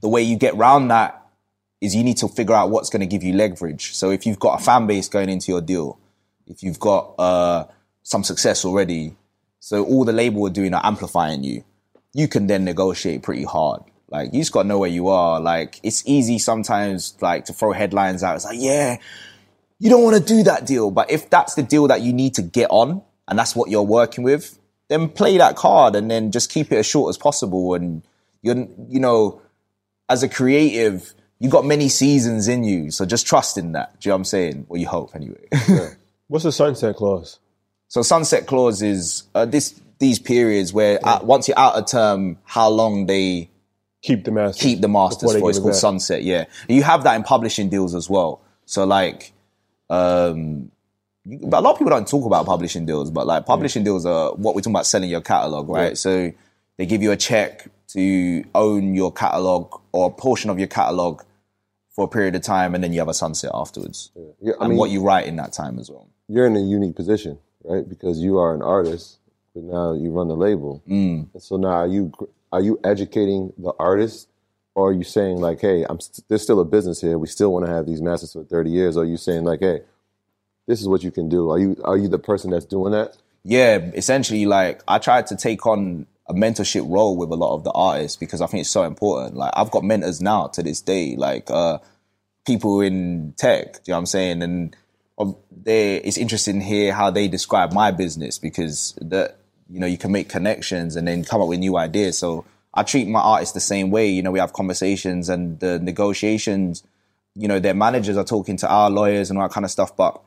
the way you get around that is you need to figure out what's going to give you leverage. So if you've got a fan base going into your deal, if you've got uh, some success already, so all the label are doing are amplifying you, you can then negotiate pretty hard. Like, you just got to know where you are. Like, it's easy sometimes, like, to throw headlines out. It's like, yeah, you don't want to do that deal. But if that's the deal that you need to get on, and that's what you're working with, then play that card and then just keep it as short as possible. And, you're, you know, as a creative, you got many seasons in you. So just trust in that. Do you know what I'm saying? Well, you hope, anyway. Yeah. What's the sunset clause? So sunset clause is uh, this these periods where yeah. uh, once you're out of term, how long they... Keep the masters. Keep the masters for it's called sunset, yeah. You have that in publishing deals as well. So like, um, you, a lot of people don't talk about publishing deals, but like publishing yeah. deals are what we're talking about, selling your catalog, right? Yeah. So they give you a check to own your catalog or a portion of your catalog for a period of time, and then you have a sunset afterwards. Yeah. Yeah, I and mean, what you write in that time as well. You're in a unique position, right? Because you are an artist, but now you run the label. Mm. And so now are you... Are you educating the artist, or are you saying like, hey, I'm st- there's still a business here. We still want to have these masters for thirty years. Or are you saying like, hey, this is what you can do? Are you are you the person that's doing that? Yeah, essentially, like I tried to take on a mentorship role with a lot of the artists because I think it's so important. Like I've got mentors now to this day, like uh, people in tech. Do you know what I'm saying? And um, they, it's interesting to hear how they describe my business because the. You know, you can make connections and then come up with new ideas. So I treat my artists the same way. You know, we have conversations and the negotiations, you know, their managers are talking to our lawyers and all that kind of stuff. But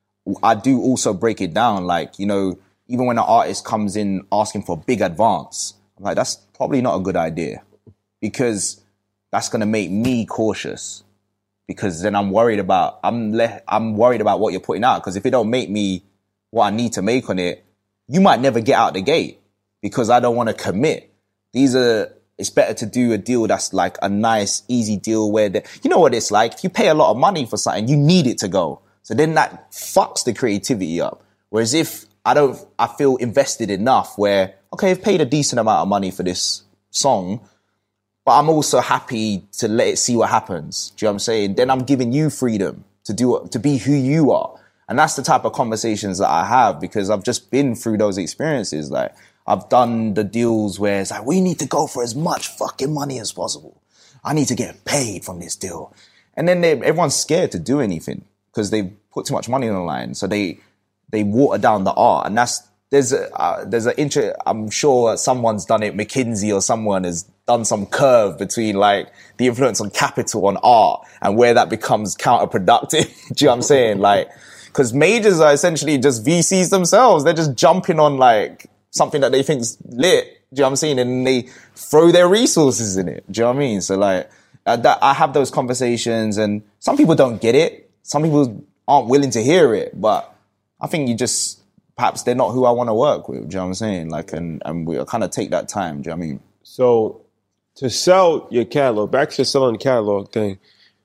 I do also break it down. Like, you know, even when an artist comes in asking for a big advance, I'm like, that's probably not a good idea because that's going to make me cautious because then I'm worried about, I'm le- I'm worried about what you're putting out. Because if it don't make me what I need to make on it, you might never get out the gate because I don't want to commit. These are, it's better to do a deal that's like a nice, easy deal where, the, you know what it's like? If you pay a lot of money for something, you need it to go. So then that fucks the creativity up. Whereas if I don't, I feel invested enough where, okay, I've paid a decent amount of money for this song, but I'm also happy to let it see what happens. Do you know what I'm saying? Then I'm giving you freedom to do, to be who you are. And that's the type of conversations that I have because I've just been through those experiences. Like I've done the deals where it's like, we need to go for as much fucking money as possible. I need to get paid from this deal. And then they, everyone's scared to do anything because they've put too much money on the line. So they, they water down the art. And that's, there's a, uh, there's an inter, I'm sure someone's done it. McKinsey or someone has done some curve between like the influence on capital on art and where that becomes counterproductive. Do you know what I'm saying? Like, because majors are essentially just V Cs themselves. They're just jumping on like something that they think's lit. Do you know what I'm saying? And they throw their resources in it. Do you know what I mean? So like uh, that, I have those conversations and some people don't get it. Some people aren't willing to hear it. But I think you just, perhaps they're not who I want to work with. Do you know what I'm saying? Like, and, and we kind of take that time. Do you know what I mean? So to sell your catalog, back to the selling the catalog thing,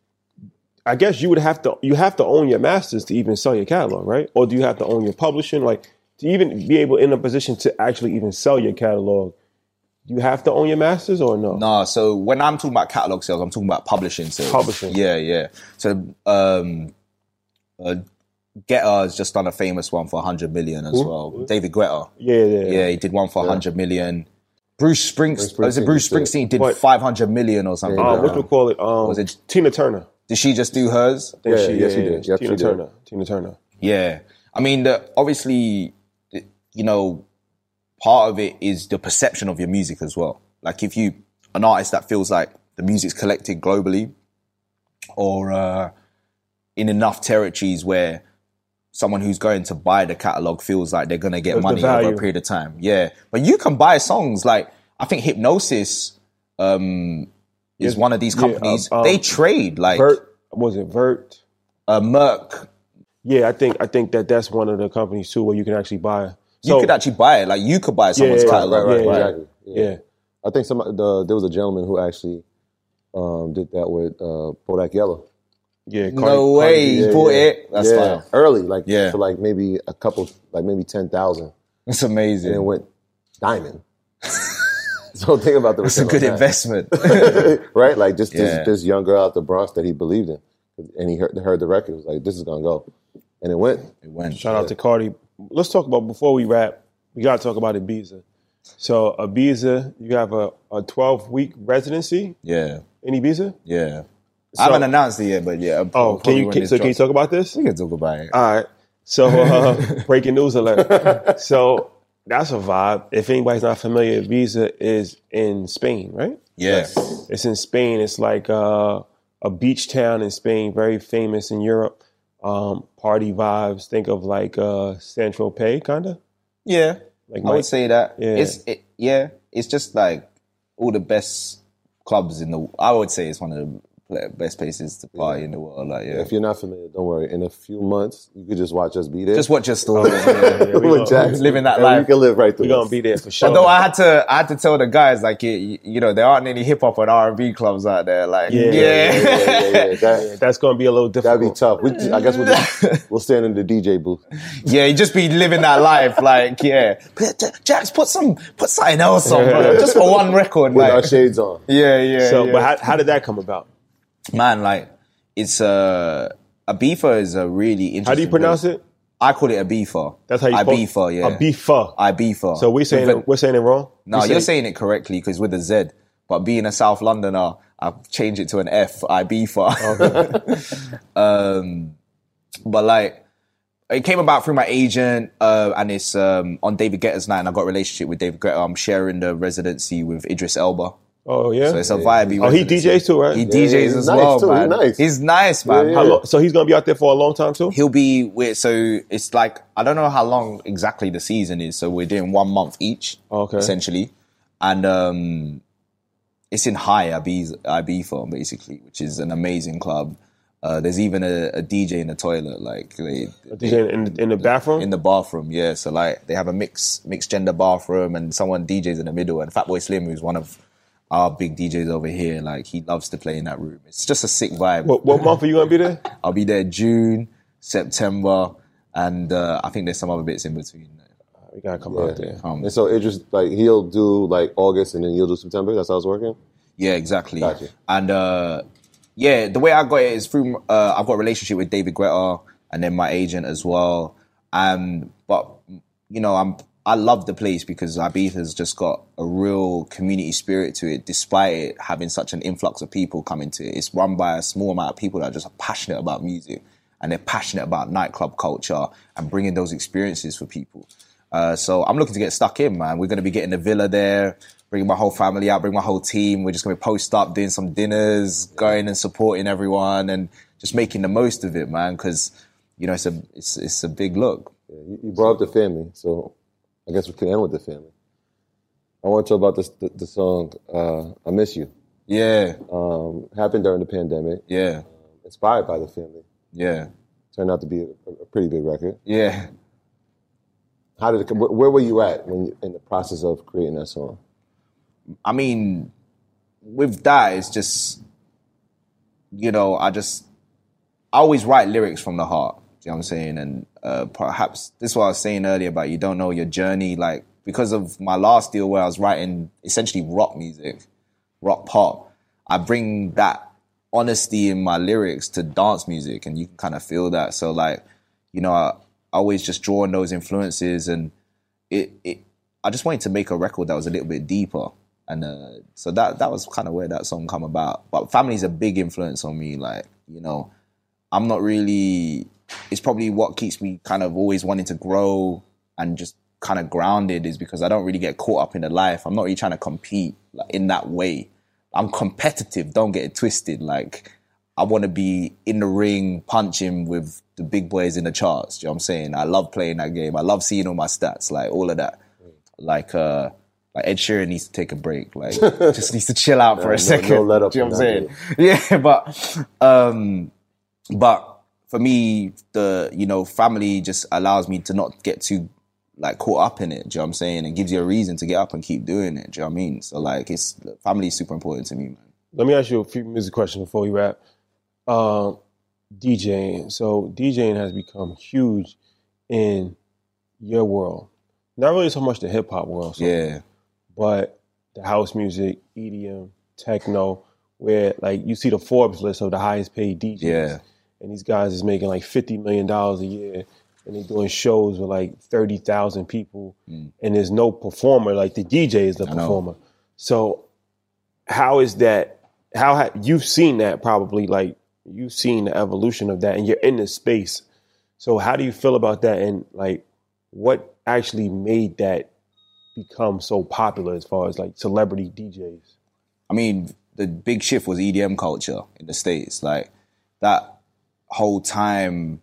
I guess you would have to, you have to own your masters to even sell your catalog, right? Or do you have to own your publishing? Like to even be able in a position to actually even sell your catalog, you have to own your masters or no? No. So when I'm talking about catalog sales, I'm talking about publishing sales. Publishing. Yeah, yeah. So, um, uh, Guetta has just done a famous one for one hundred million as Ooh. well. David Guetta. Yeah, yeah, yeah. Yeah, he did one for yeah. one hundred million. Bruce Springsteen, Bruce Springsteen, Bruce Springsteen did what? five hundred million or something. Um, what do we call it? Um, was it Tina Turner? Did she just do hers? Yeah, she, yes, she yeah, did. Yep, Tina she Turner. did. Tina Turner. Yeah. I mean, the, obviously, you know, part of it is the perception of your music as well. Like if you, an artist that feels like the music's collected globally or uh, in enough territories where someone who's going to buy the catalog feels like they're going to get There's money over a period of time. Yeah. But you can buy songs like, I think Hypnosis, um, is one of these companies. Yeah, um, they trade like Vert, was it Vert? Uh, Merck. Yeah, I think I think that that's one of the companies too where you can actually buy. So, you could actually buy it. Like you could buy someone's yeah, catalog. Right, right, yeah, exactly. Yeah. yeah. I think some the there was a gentleman who actually um, did that with uh, Bodak Yellow. Yeah, Cardi, no way Cardi, he yeah, bought yeah. it. That's yeah. fine. Early, like yeah. for like maybe a couple, like maybe ten thousand. It's amazing. And it went diamond. So think about the It's a return good on that. investment. Right? Like just Yeah. this, this young girl out the Bronx that he believed in. And he heard, heard the record. He was like, this is going to go. And it went. It went. Shout out to Cardi. Let's talk about, before we wrap, we got to talk about Ibiza. So Ibiza, you have a, a twelve-week residency Yeah, in Ibiza? yeah. So- I haven't announced it yet, but yeah. Oh, can you, can, so can you talk about this? We can talk about it. All right. So, uh, breaking news alert. So, that's a vibe. If anybody's not familiar, Ibiza is in Spain, right? Yeah. It's in Spain. It's like uh, a beach town in Spain, very famous in Europe. Um, party vibes. Think of like uh, Saint-Tropez, kind of. Yeah. Like I Mike- would say that. Yeah. It's it, yeah. It's just like all the best clubs in the. I would say it's one of the best places to party in the world. Like yeah. If you're not familiar, don't worry. In a few months, you could just watch us be there. Just watch your stories. Yeah, yeah, we with gonna- Jax. living that and life. We can live right through We're going this. to be there for sure. Although I had to, I had to tell the guys like, you, you know, there aren't any hip hop and R and B clubs out there. Like, Yeah, yeah, yeah, Yeah, yeah, yeah, yeah. That, That's going to be a little that'd be difficult. tough. We, I guess we'll, just, we'll stand in the D J booth. yeah, you just be living that life. Like, yeah, Jax, put some, put something else on, bro, just for one record. With our Like, shades on. yeah, yeah. So, yeah. but how, how did that come about? man, like, it's uh, Ibiza is a really interesting. How do you pronounce place. it? I call it Ibiza. That's how you Ibiza, spell- yeah. Ibiza. Ibiza. So we're saying With it, we're saying it wrong? No, We you're say- saying it correctly because with a Z. But being a South Londoner, I've changed it to an F. Ibiza. um, but like, it came about through my agent, uh, and it's um, on David Guetta's night, and I got a relationship with David Guetta. I'm sharing the residency with Idris Elba. Oh, yeah? So it's a vibey. Oh, he residency. D Js too, right? He Yeah, D Js he's as nice well, too, he's man. nice. He's nice, man. Yeah, How yeah. long, so he's going to be out there for a long time too? He'll be with, so it's like, I don't know how long exactly the season is. So we're doing one month each, Okay. essentially. And um, it's in High Ibiza, Ibiza, basically, which is an amazing club. Uh, there's even a, a D J in the toilet, like they, A D J in, in the bathroom? in the bathroom, yeah. So like they have a mix mixed gender bathroom, and someone D Js in the middle. And Fatboy Slim, who's one of our big D Js over here, like he loves to play in that room. It's just a sick vibe. What, what month are you going to be there? I'll be there June, September, and uh, I think there's some other bits in between. We got to come out there. Um, And so Idris, like, he'll do like August and then you'll do September. That's how it's working. Yeah, exactly. Gotcha. And uh, yeah, the way I got it is through. Uh, I've got a relationship with David Guetta, and then my agent as well. Um, but you know, I'm I love the place because Ibiza's just got a real community spirit to it, despite it having such an influx of people coming to it. It's run by a small amount of people that are just passionate about music, and they're passionate about nightclub culture and bringing those experiences for people. Uh, so I'm looking to get stuck in, man. We're going to be getting a villa there, bringing my whole family out, bring my whole team. We're just going to post up, doing some dinners, going and supporting everyone, and just making the most of it, man. Because you know, it's a it's it's a big look. Yeah, you, you brought up the family, so I guess we can end with the family. I want to talk about this, the, the song uh, "I Miss You." Yeah, Um, happened during the pandemic. yeah, Inspired by the family. yeah, Turned out to be a, a pretty big record. yeah. How did it? Where, where were you at when you, in the process of creating that song? I mean, with that, it's just, you know, I just, I always write lyrics from the heart. Do you know what I'm saying? And uh, perhaps this is what I was saying earlier about you don't know your journey. Like, because of my last deal where I was writing essentially rock music, rock pop, I bring that honesty in my lyrics to dance music, and you can kind of feel that. So, like, you know, I, I always just draw on those influences, and it, it I just wanted to make a record that was a little bit deeper. And uh, so that that was kind of where that song come about. But family's a big influence on me. Like, you know, I'm not really, it's probably what keeps me kind of always wanting to grow and just kind of grounded, is because I don't really get caught up in the life. I'm not really trying to compete like, in that way. I'm competitive, don't get it twisted. Like, I want to be in the ring punching with the big boys in the charts. Do you know what I'm saying? I love playing that game. I love seeing all my stats, like all of that. Like, uh, like Ed Sheeran needs to take a break. Like, just needs to chill out for No, a no- second. no let up Do you know what on I'm that saying? Yeah, but, um, but for me, the, you know, family just allows me to not get too, like, caught up in it. Do you know what I'm saying? It gives you a reason to get up and keep doing it. Do you know what I mean? So, like, it's, family is super important to me, man. Let me ask you a few music questions before we wrap. Um, DJing. So DJing has become huge in your world. Not really so much the hip hop world. So, Yeah. But the house music, E D M, techno, where like you see the Forbes list of the highest paid D Js. Yeah. And these guys is making like fifty million dollars a year, and they're doing shows with like thirty thousand people, Mm. and there's no performer. Like the D J is the I know. performer. So how is that, how ha- you've seen that probably, like you've seen the evolution of that, and you're in this space. So how do you feel about that, and like what actually made that become so popular as far as like celebrity D Js? I mean, the big shift was E D M culture in the States. Like that whole time,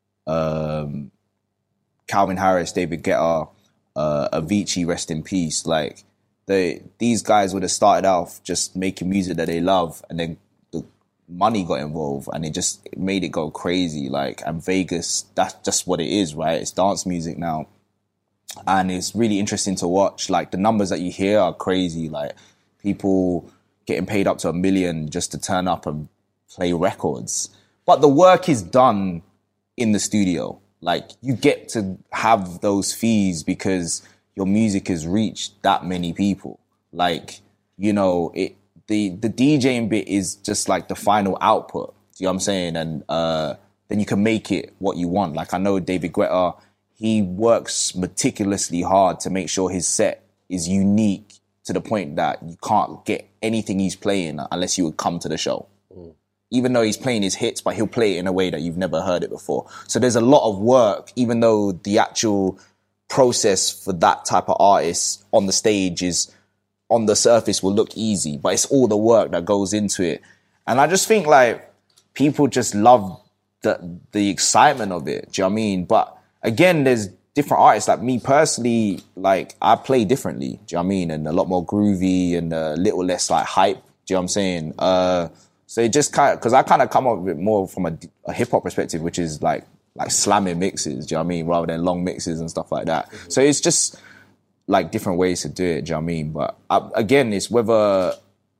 um, Calvin Harris, David Guetta, uh, Avicii, rest in peace. Like they, these guys would have started off just making music that they love, and then the money got involved, and it just it made it go crazy. Like, and Vegas, that's just what it is, right? It's dance music now, and it's really interesting to watch. Like the numbers that you hear are crazy. Like people getting paid up to a million just to turn up and play records. But the work is done in the studio. Like you get to have those fees because your music has reached that many people. Like, you know, it the the DJing bit is just like the final output. Do you know what I'm saying? And uh, then you can make it what you want. Like I know David Guetta, he works meticulously hard to make sure his set is unique to the point that you can't get anything he's playing unless you would come to the show. Mm. Even though he's playing his hits, but he'll play it in a way that you've never heard it before. So there's a lot of work, even though the actual process for that type of artist on the stage is, on the surface, will look easy, but it's all the work that goes into it. And I just think like people just love the the excitement of it. Do you know what I mean? But again, there's different artists. Like me personally, like I play differently. Do you know what I mean? And a lot more groovy and a little less like hype. Do you know what I'm saying? Uh, So it just kind of, because I kind of come up with it more from a, a hip hop perspective, which is like like slamming mixes, do you know what I mean? Rather than long mixes and stuff like that. Mm-hmm. So it's just like different ways to do it, do you know what I mean? But uh, again, it's whether,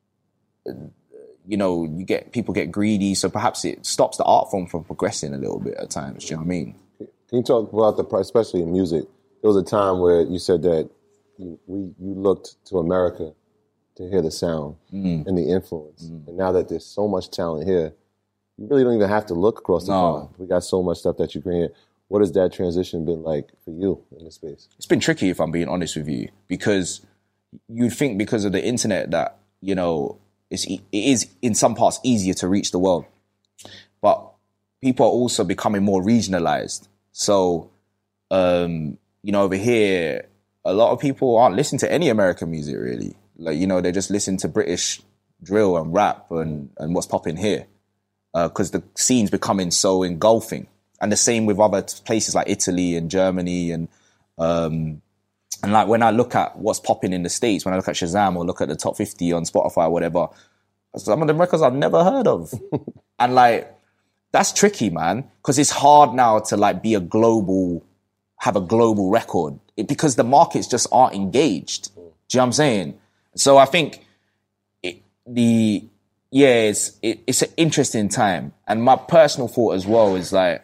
you know, you get, people get greedy. So perhaps it stops the art form from progressing a little bit at times, do you know what I mean? Can you talk about the, especially in music? There was a time where you said that you, we, you looked to America to hear the sound mm. and the influence. Mm. And now that there's so much talent here, you really don't even have to look across the no. pond. We got so much stuff that you can hear. What has that transition been like for you in this space? It's been tricky, if I'm being honest with you, because you'd think because of the internet that, you know, it's, it is in some parts easier to reach the world. But people are also becoming more regionalized. So, um, you know, over here, a lot of people aren't listening to any American music, really. Like, you know, they just listen to British drill and rap and, and what's popping here. Because uh, the scene's becoming so engulfing. And the same with other places like Italy and Germany. And um, and like when I look at what's popping in the States, when I look at Shazam or look at the top fifty on Spotify or whatever, some of the records I've never heard of. And like, that's tricky, man. Because it's hard now to like be a global, have a global record. It, because the markets just aren't engaged. Do you know what I'm saying? So I think it, the, yeah, it's, it, it's an interesting time. And my personal thought as well is like,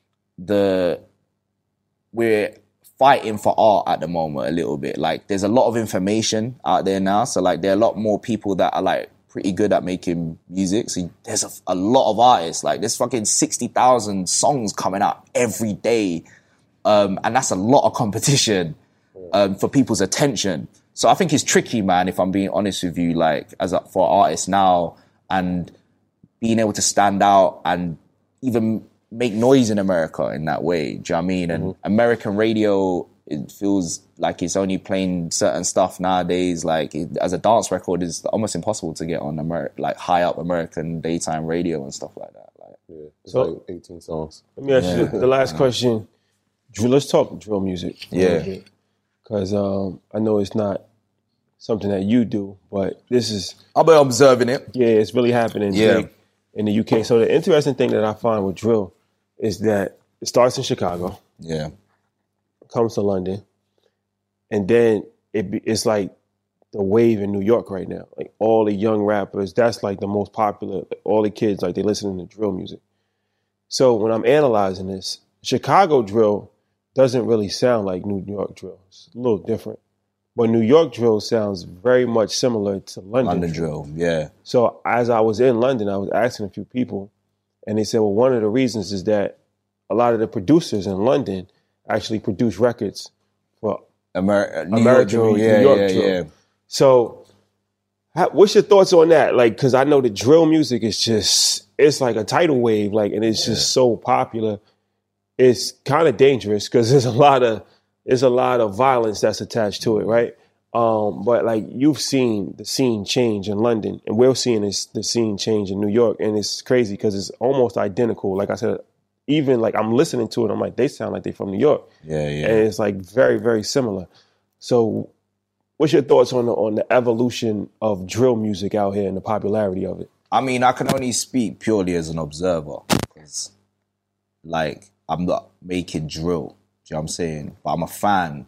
the, we're fighting for art at the moment a little bit. Like there's a lot of information out there now. So like there are a lot more people that are like pretty good at making music. So there's a, a lot of artists. Like there's fucking sixty thousand songs coming out every day. Um, and that's a lot of competition um, for people's attention. So I think it's tricky, man, if I'm being honest with you, like as a, for artists now, and being able to stand out and even make noise in America in that way. Do you know what I mean? And mm-hmm. American radio, it feels like it's only playing certain stuff nowadays. Like it, as a dance record, it's almost impossible to get on Amer- like high up American daytime radio and stuff like that. Like, yeah, it's so, like eighteen songs. Let me ask yeah. you the last question. Drill, let's talk drill music. Yeah. Because um, I know it's not something that you do, but this is... I've been observing it. Yeah, it's really happening yeah. big in the U K. So the interesting thing that I find with drill is that it starts in Chicago. Yeah. Comes to London. And then it be, it's like the wave in New York right now. Like all the young rappers, that's like the most popular. Like all the kids, like they listening to drill music. So when I'm analyzing this, Chicago drill doesn't really sound like New York drill. It's a little different. But New York drill sounds very much similar to London, London drill, yeah. So as I was in London, I was asking a few people, and they said, well, one of the reasons is that a lot of the producers in London actually produce records for Amer- New American York drill, New yeah, York yeah, drill. yeah. So how, what's your thoughts on that? Like, because I know the drill music is just, it's like a tidal wave, like, and it's just so popular. It's kind of dangerous because there's a lot of, there's a lot of violence that's attached to it, right? Um, but like you've seen the scene change in London, and we're seeing this, the scene change in New York, and it's crazy because it's almost identical. Like I said, even like I'm listening to it, I'm like, they sound like they're from New York. Yeah, yeah. And it's like very, very similar. So what's your thoughts on the, on the evolution of drill music out here and the popularity of it? I mean, I can only speak purely as an observer because, like, I'm not making drill. Do you know what I'm saying? But I'm a fan.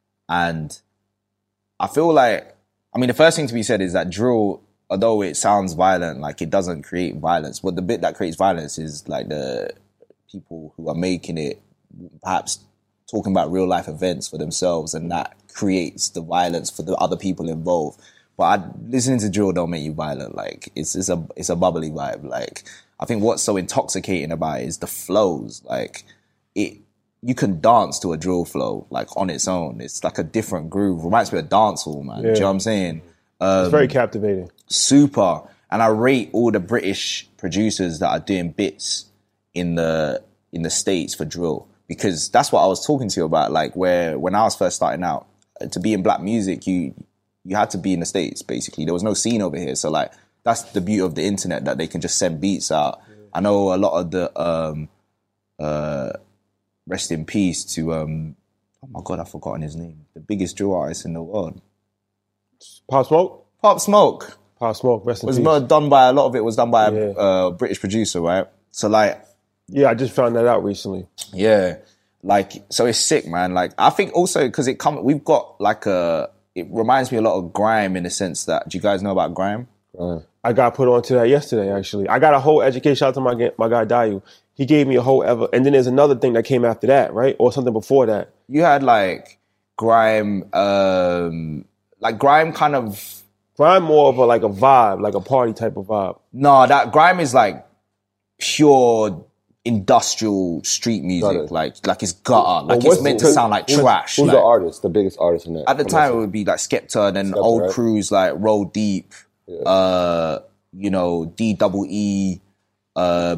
And I feel like, I mean, the first thing to be said is that drill, although it sounds violent, like it doesn't create violence. But the bit that creates violence is like the people who are making it, perhaps talking about real life events for themselves, and that creates the violence for the other people involved. But I, listening to drill don't make you violent. Like it's it's a it's a bubbly vibe. Like I think what's so intoxicating about it is the flows. Like it, you can dance to a drill flow like on its own. It's like a different groove. Reminds me of dancehall, man. Yeah. Do you know what I'm saying? Um, It's very captivating. Super. And I rate all the British producers that are doing bits in the in the States for drill, because that's what I was talking to you about. Like where when I was first starting out, to be in black music, you you had to be in the States, basically. There was no scene over here. So like that's the beauty of the internet, that they can just send beats out. Yeah. I know a lot of the um uh rest in peace to um oh my god, I've forgotten his name. The biggest drill artist in the world. Pop Smoke? Pop Smoke. Pop Smoke, rest in was peace. done by a lot of it was done by Yeah. a uh, British producer, right? So like, Yeah, I just found that out recently. yeah, like so it's sick, man. Like I think also because it come, we've got like a. It reminds me a lot of grime in the sense that, do you guys know about grime? Uh, I got put onto that yesterday, actually. I got a whole education. Shout out to my, ga- my guy, Dayu. He gave me a whole ever. And then there's another thing that came after that, right? Or something before that. You had like grime, um, like grime kind of. Grime more of a, like a vibe, like a party type of vibe. No, that grime is like pure industrial street music. Gutter. Like, like it's gutter. Like what's it's meant the- to sound like who's- trash. Who's like, the artist, the biggest artist in that? At the on that time, it side? would be like Skepta, and then Skepta, old right? crews like Roll Deep, uh, you know, D double E, uh,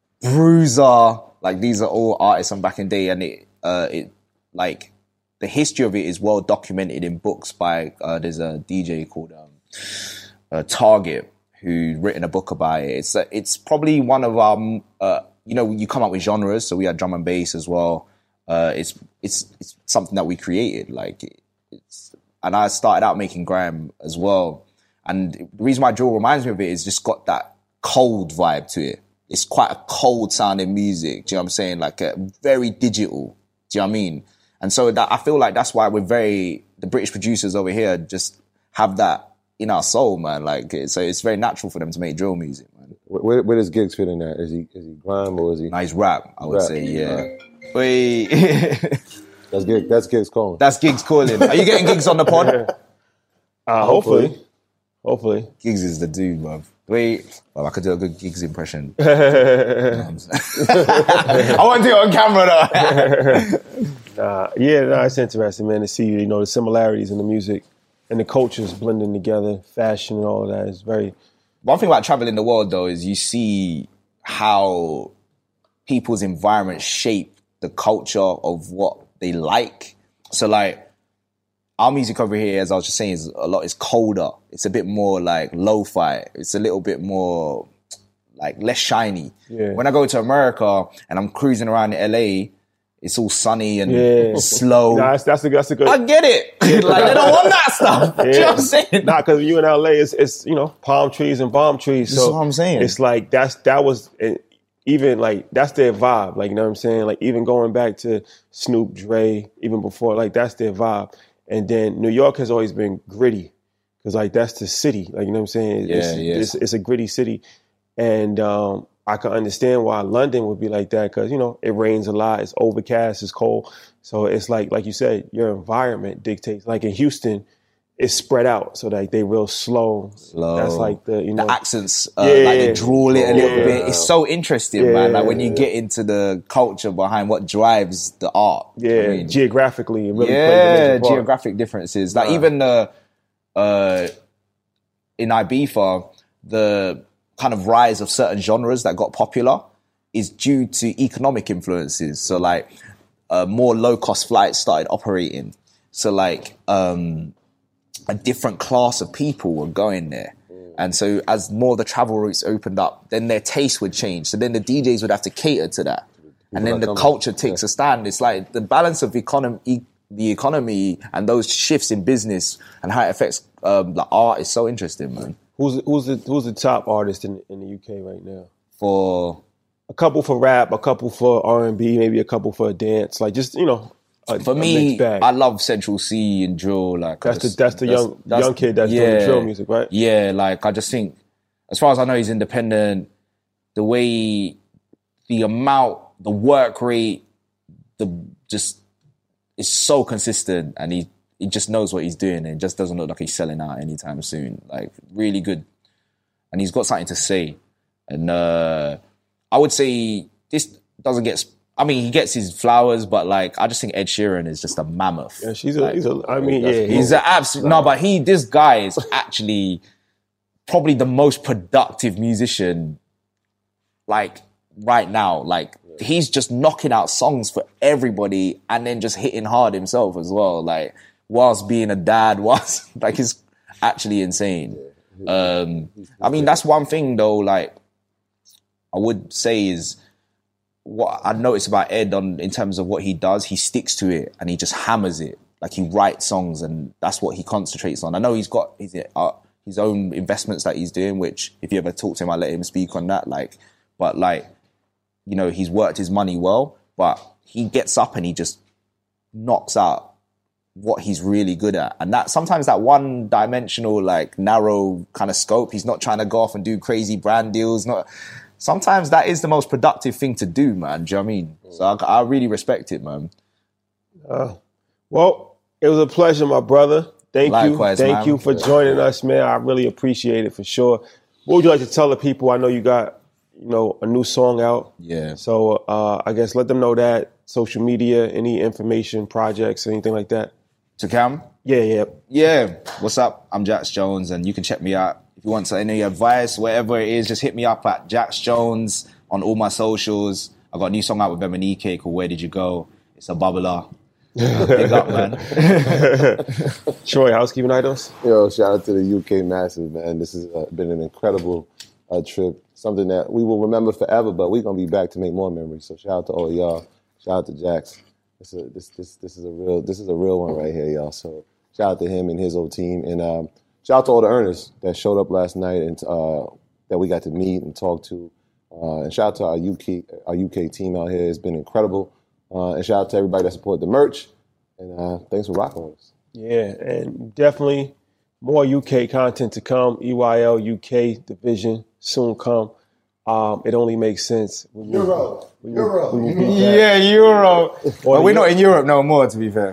Bruiser. Like these are all artists from back in the day, and it, uh, it like the history of it is well documented in books by. Uh, there's a D J called um, uh, Target who written a book about it. It's uh, it's probably one of our. Uh, you know, you come up with genres, so we had drum and bass as well. Uh, it's it's it's something that we created. Like it, it's, and I started out making grime as well. And the reason why drill reminds me of it is just got that cold vibe to it. It's quite a cold sounding music. Do you know what I'm saying? Like a very digital. Do you know what I mean? And so that I feel like that's why we're very the British producers over here just have that in our soul, man. Like so, it's very natural for them to make drill music, man. Where, where does Giggs fit in that? Is he is he grime or is he? Nice rap, I would Rap. say, yeah. Wait. That's Giggs. That's Giggs calling. That's Giggs calling. Are you getting Giggs on the pod? Uh, hopefully. Hopefully. Giggs is the dude, bruv. Wait. Well, I could do a good Giggs impression. You know what I'm saying? I want to do it on camera, though. Uh, yeah, no, it's interesting, man, to see, you know, the similarities in the music and the cultures blending together, fashion and all of that is very... One thing about traveling the world, though, is you see how people's environments shape the culture of what they like. So, like, our music over here, as I was just saying, is a lot, it's colder. It's a bit more, like, lo-fi. It's a little bit more, like, less shiny. Yeah. When I go to America and I'm cruising around in L A, it's all sunny and Yeah. slow. Nah, that's, that's, a, that's a good... I get it. Like, they don't want that stuff. Do you know what I'm saying? Nah, because you in L A, it's, it's, you know, palm trees and bomb trees. This so is what I'm saying. It's like, that's, that was, eh, even like, that's their vibe. Like, you know what I'm saying? Like, even going back to Snoop, Dre, even before, like, that's their vibe. And then New York has always been gritty. Because, like, that's the city. Like, you know what I'm saying? Yeah, it's, yeah. It's, it's a gritty city. And um, I can understand why London would be like that because, you know, it rains a lot, it's overcast, it's cold. So it's like, like you said, your environment dictates. Like in Houston, it's spread out, so like they real slow. Slow. That's like the, you know. The accents, uh, Yeah. like they drawl it a little Yeah. bit. It's so interesting, Yeah. man. Like when you get into the culture behind what drives the art. Yeah, I mean, geographically, it really plays a yeah, major part. geographic differences. Like Nah. even the uh, in Ibiza, the kind of rise of certain genres that got popular is due to economic influences. So like uh, more low cost flights started operating. So like um, a different class of people were going there. And so as more of the travel routes opened up, then their taste would change. So then the D Js would have to cater to that. And then the culture takes a stand. It's like the balance of economy, e- the economy and those shifts in business and how it affects um, the art is so interesting, man. Who's who's the who's the top artist in in the U K right now? For A couple for rap, a couple for R and B, maybe a couple for dance. Like just, you know, a, for a me, mixed bag. I love Central C and drill. Like I That's the just- that's the young young kid that's doing the drill music, right? Yeah, like I just think, as far as I know, he's independent. The way, the amount, the work rate, the just is so consistent, and he he just knows what he's doing, and it just doesn't look like he's selling out anytime soon. Like really good, and he's got something to say. And uh, I would say this doesn't get. I mean, he gets his flowers, but like I just think Ed Sheeran is just a mammoth. Yeah, she's a, Like, he's a I mean, yeah, He's an absolute no, but he this guy is actually probably the most productive musician like right now. Like he's just knocking out songs for everybody and then just hitting hard himself as well. Like whilst being a dad, whilst like it's actually insane. Um, I mean that's one thing though. Like I would say is. What I noticed about Ed on in terms of what he does, he sticks to it and he just hammers it. Like he writes songs and that's what he concentrates on. I know he's got his uh, his own investments that he's doing, which if you ever talk to him, I let him speak on that. Like, but like, you know, he's worked his money well, but he gets up and he just knocks out what he's really good at. And that sometimes that one dimensional, like narrow kind of scope, he's not trying to go off and do crazy brand deals, not. Sometimes that is the most productive thing to do, man. Do you know what I mean? So I, I really respect it, man. Uh, well, it was a pleasure, my brother. Thank Likewise, you. Thank man. you for joining us, man. I really appreciate it for sure. What would you like to tell the people? I know you got, you know, a new song out. Yeah. So uh, I guess let them know that. Social media, any information, projects, anything like that. To Cam? Yeah, yeah. Yeah. What's up? I'm Jax Jones, and you can check me out. If you want any advice, whatever it is, just hit me up at Jax Jones on all my socials. I got a new song out with Emanike called Where Did You Go? It's a bubbler. Big up, man. Troy, housekeeping items? Yo, shout out to the U K Massive, man. This has uh, been an incredible uh, trip. Something that we will remember forever, but we're going to be back to make more memories. So shout out to all of y'all. Shout out to Jax. This is a, this this this is a real this is a real one right here, y'all. So shout out to him and his whole team. And um, shout out to all the earners that showed up last night and uh, that we got to meet and talk to. Uh, and shout out to our U K our U K team out here. It's been incredible. Uh, and shout out to everybody that supported the merch. And uh, thanks for rocking with us. Yeah, and definitely more U K content to come. E Y L U K division soon come. Um, it only makes sense. When you, Euro. when you- Euro. when you get that. Yeah, Euro. But we're the- not in Europe no more, to be fair.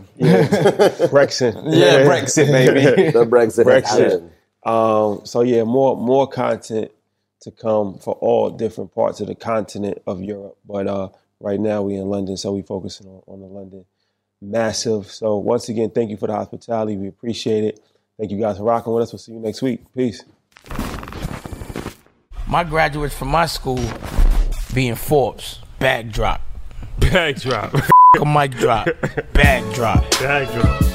Brexit. Yeah, Brexit, baby. The Brexit. has Brexit. happened. Um, so yeah, more more content to come for all different parts of the continent of Europe. But uh, right now we in London, so we focusing on, on the London Massive. So once again, thank you for the hospitality. We appreciate it. Thank you guys for rocking with us. We'll see you next week. Peace. My graduates from my school being Forbes, bag drop. Bag drop. A mic drop, bag drop. Bag drop.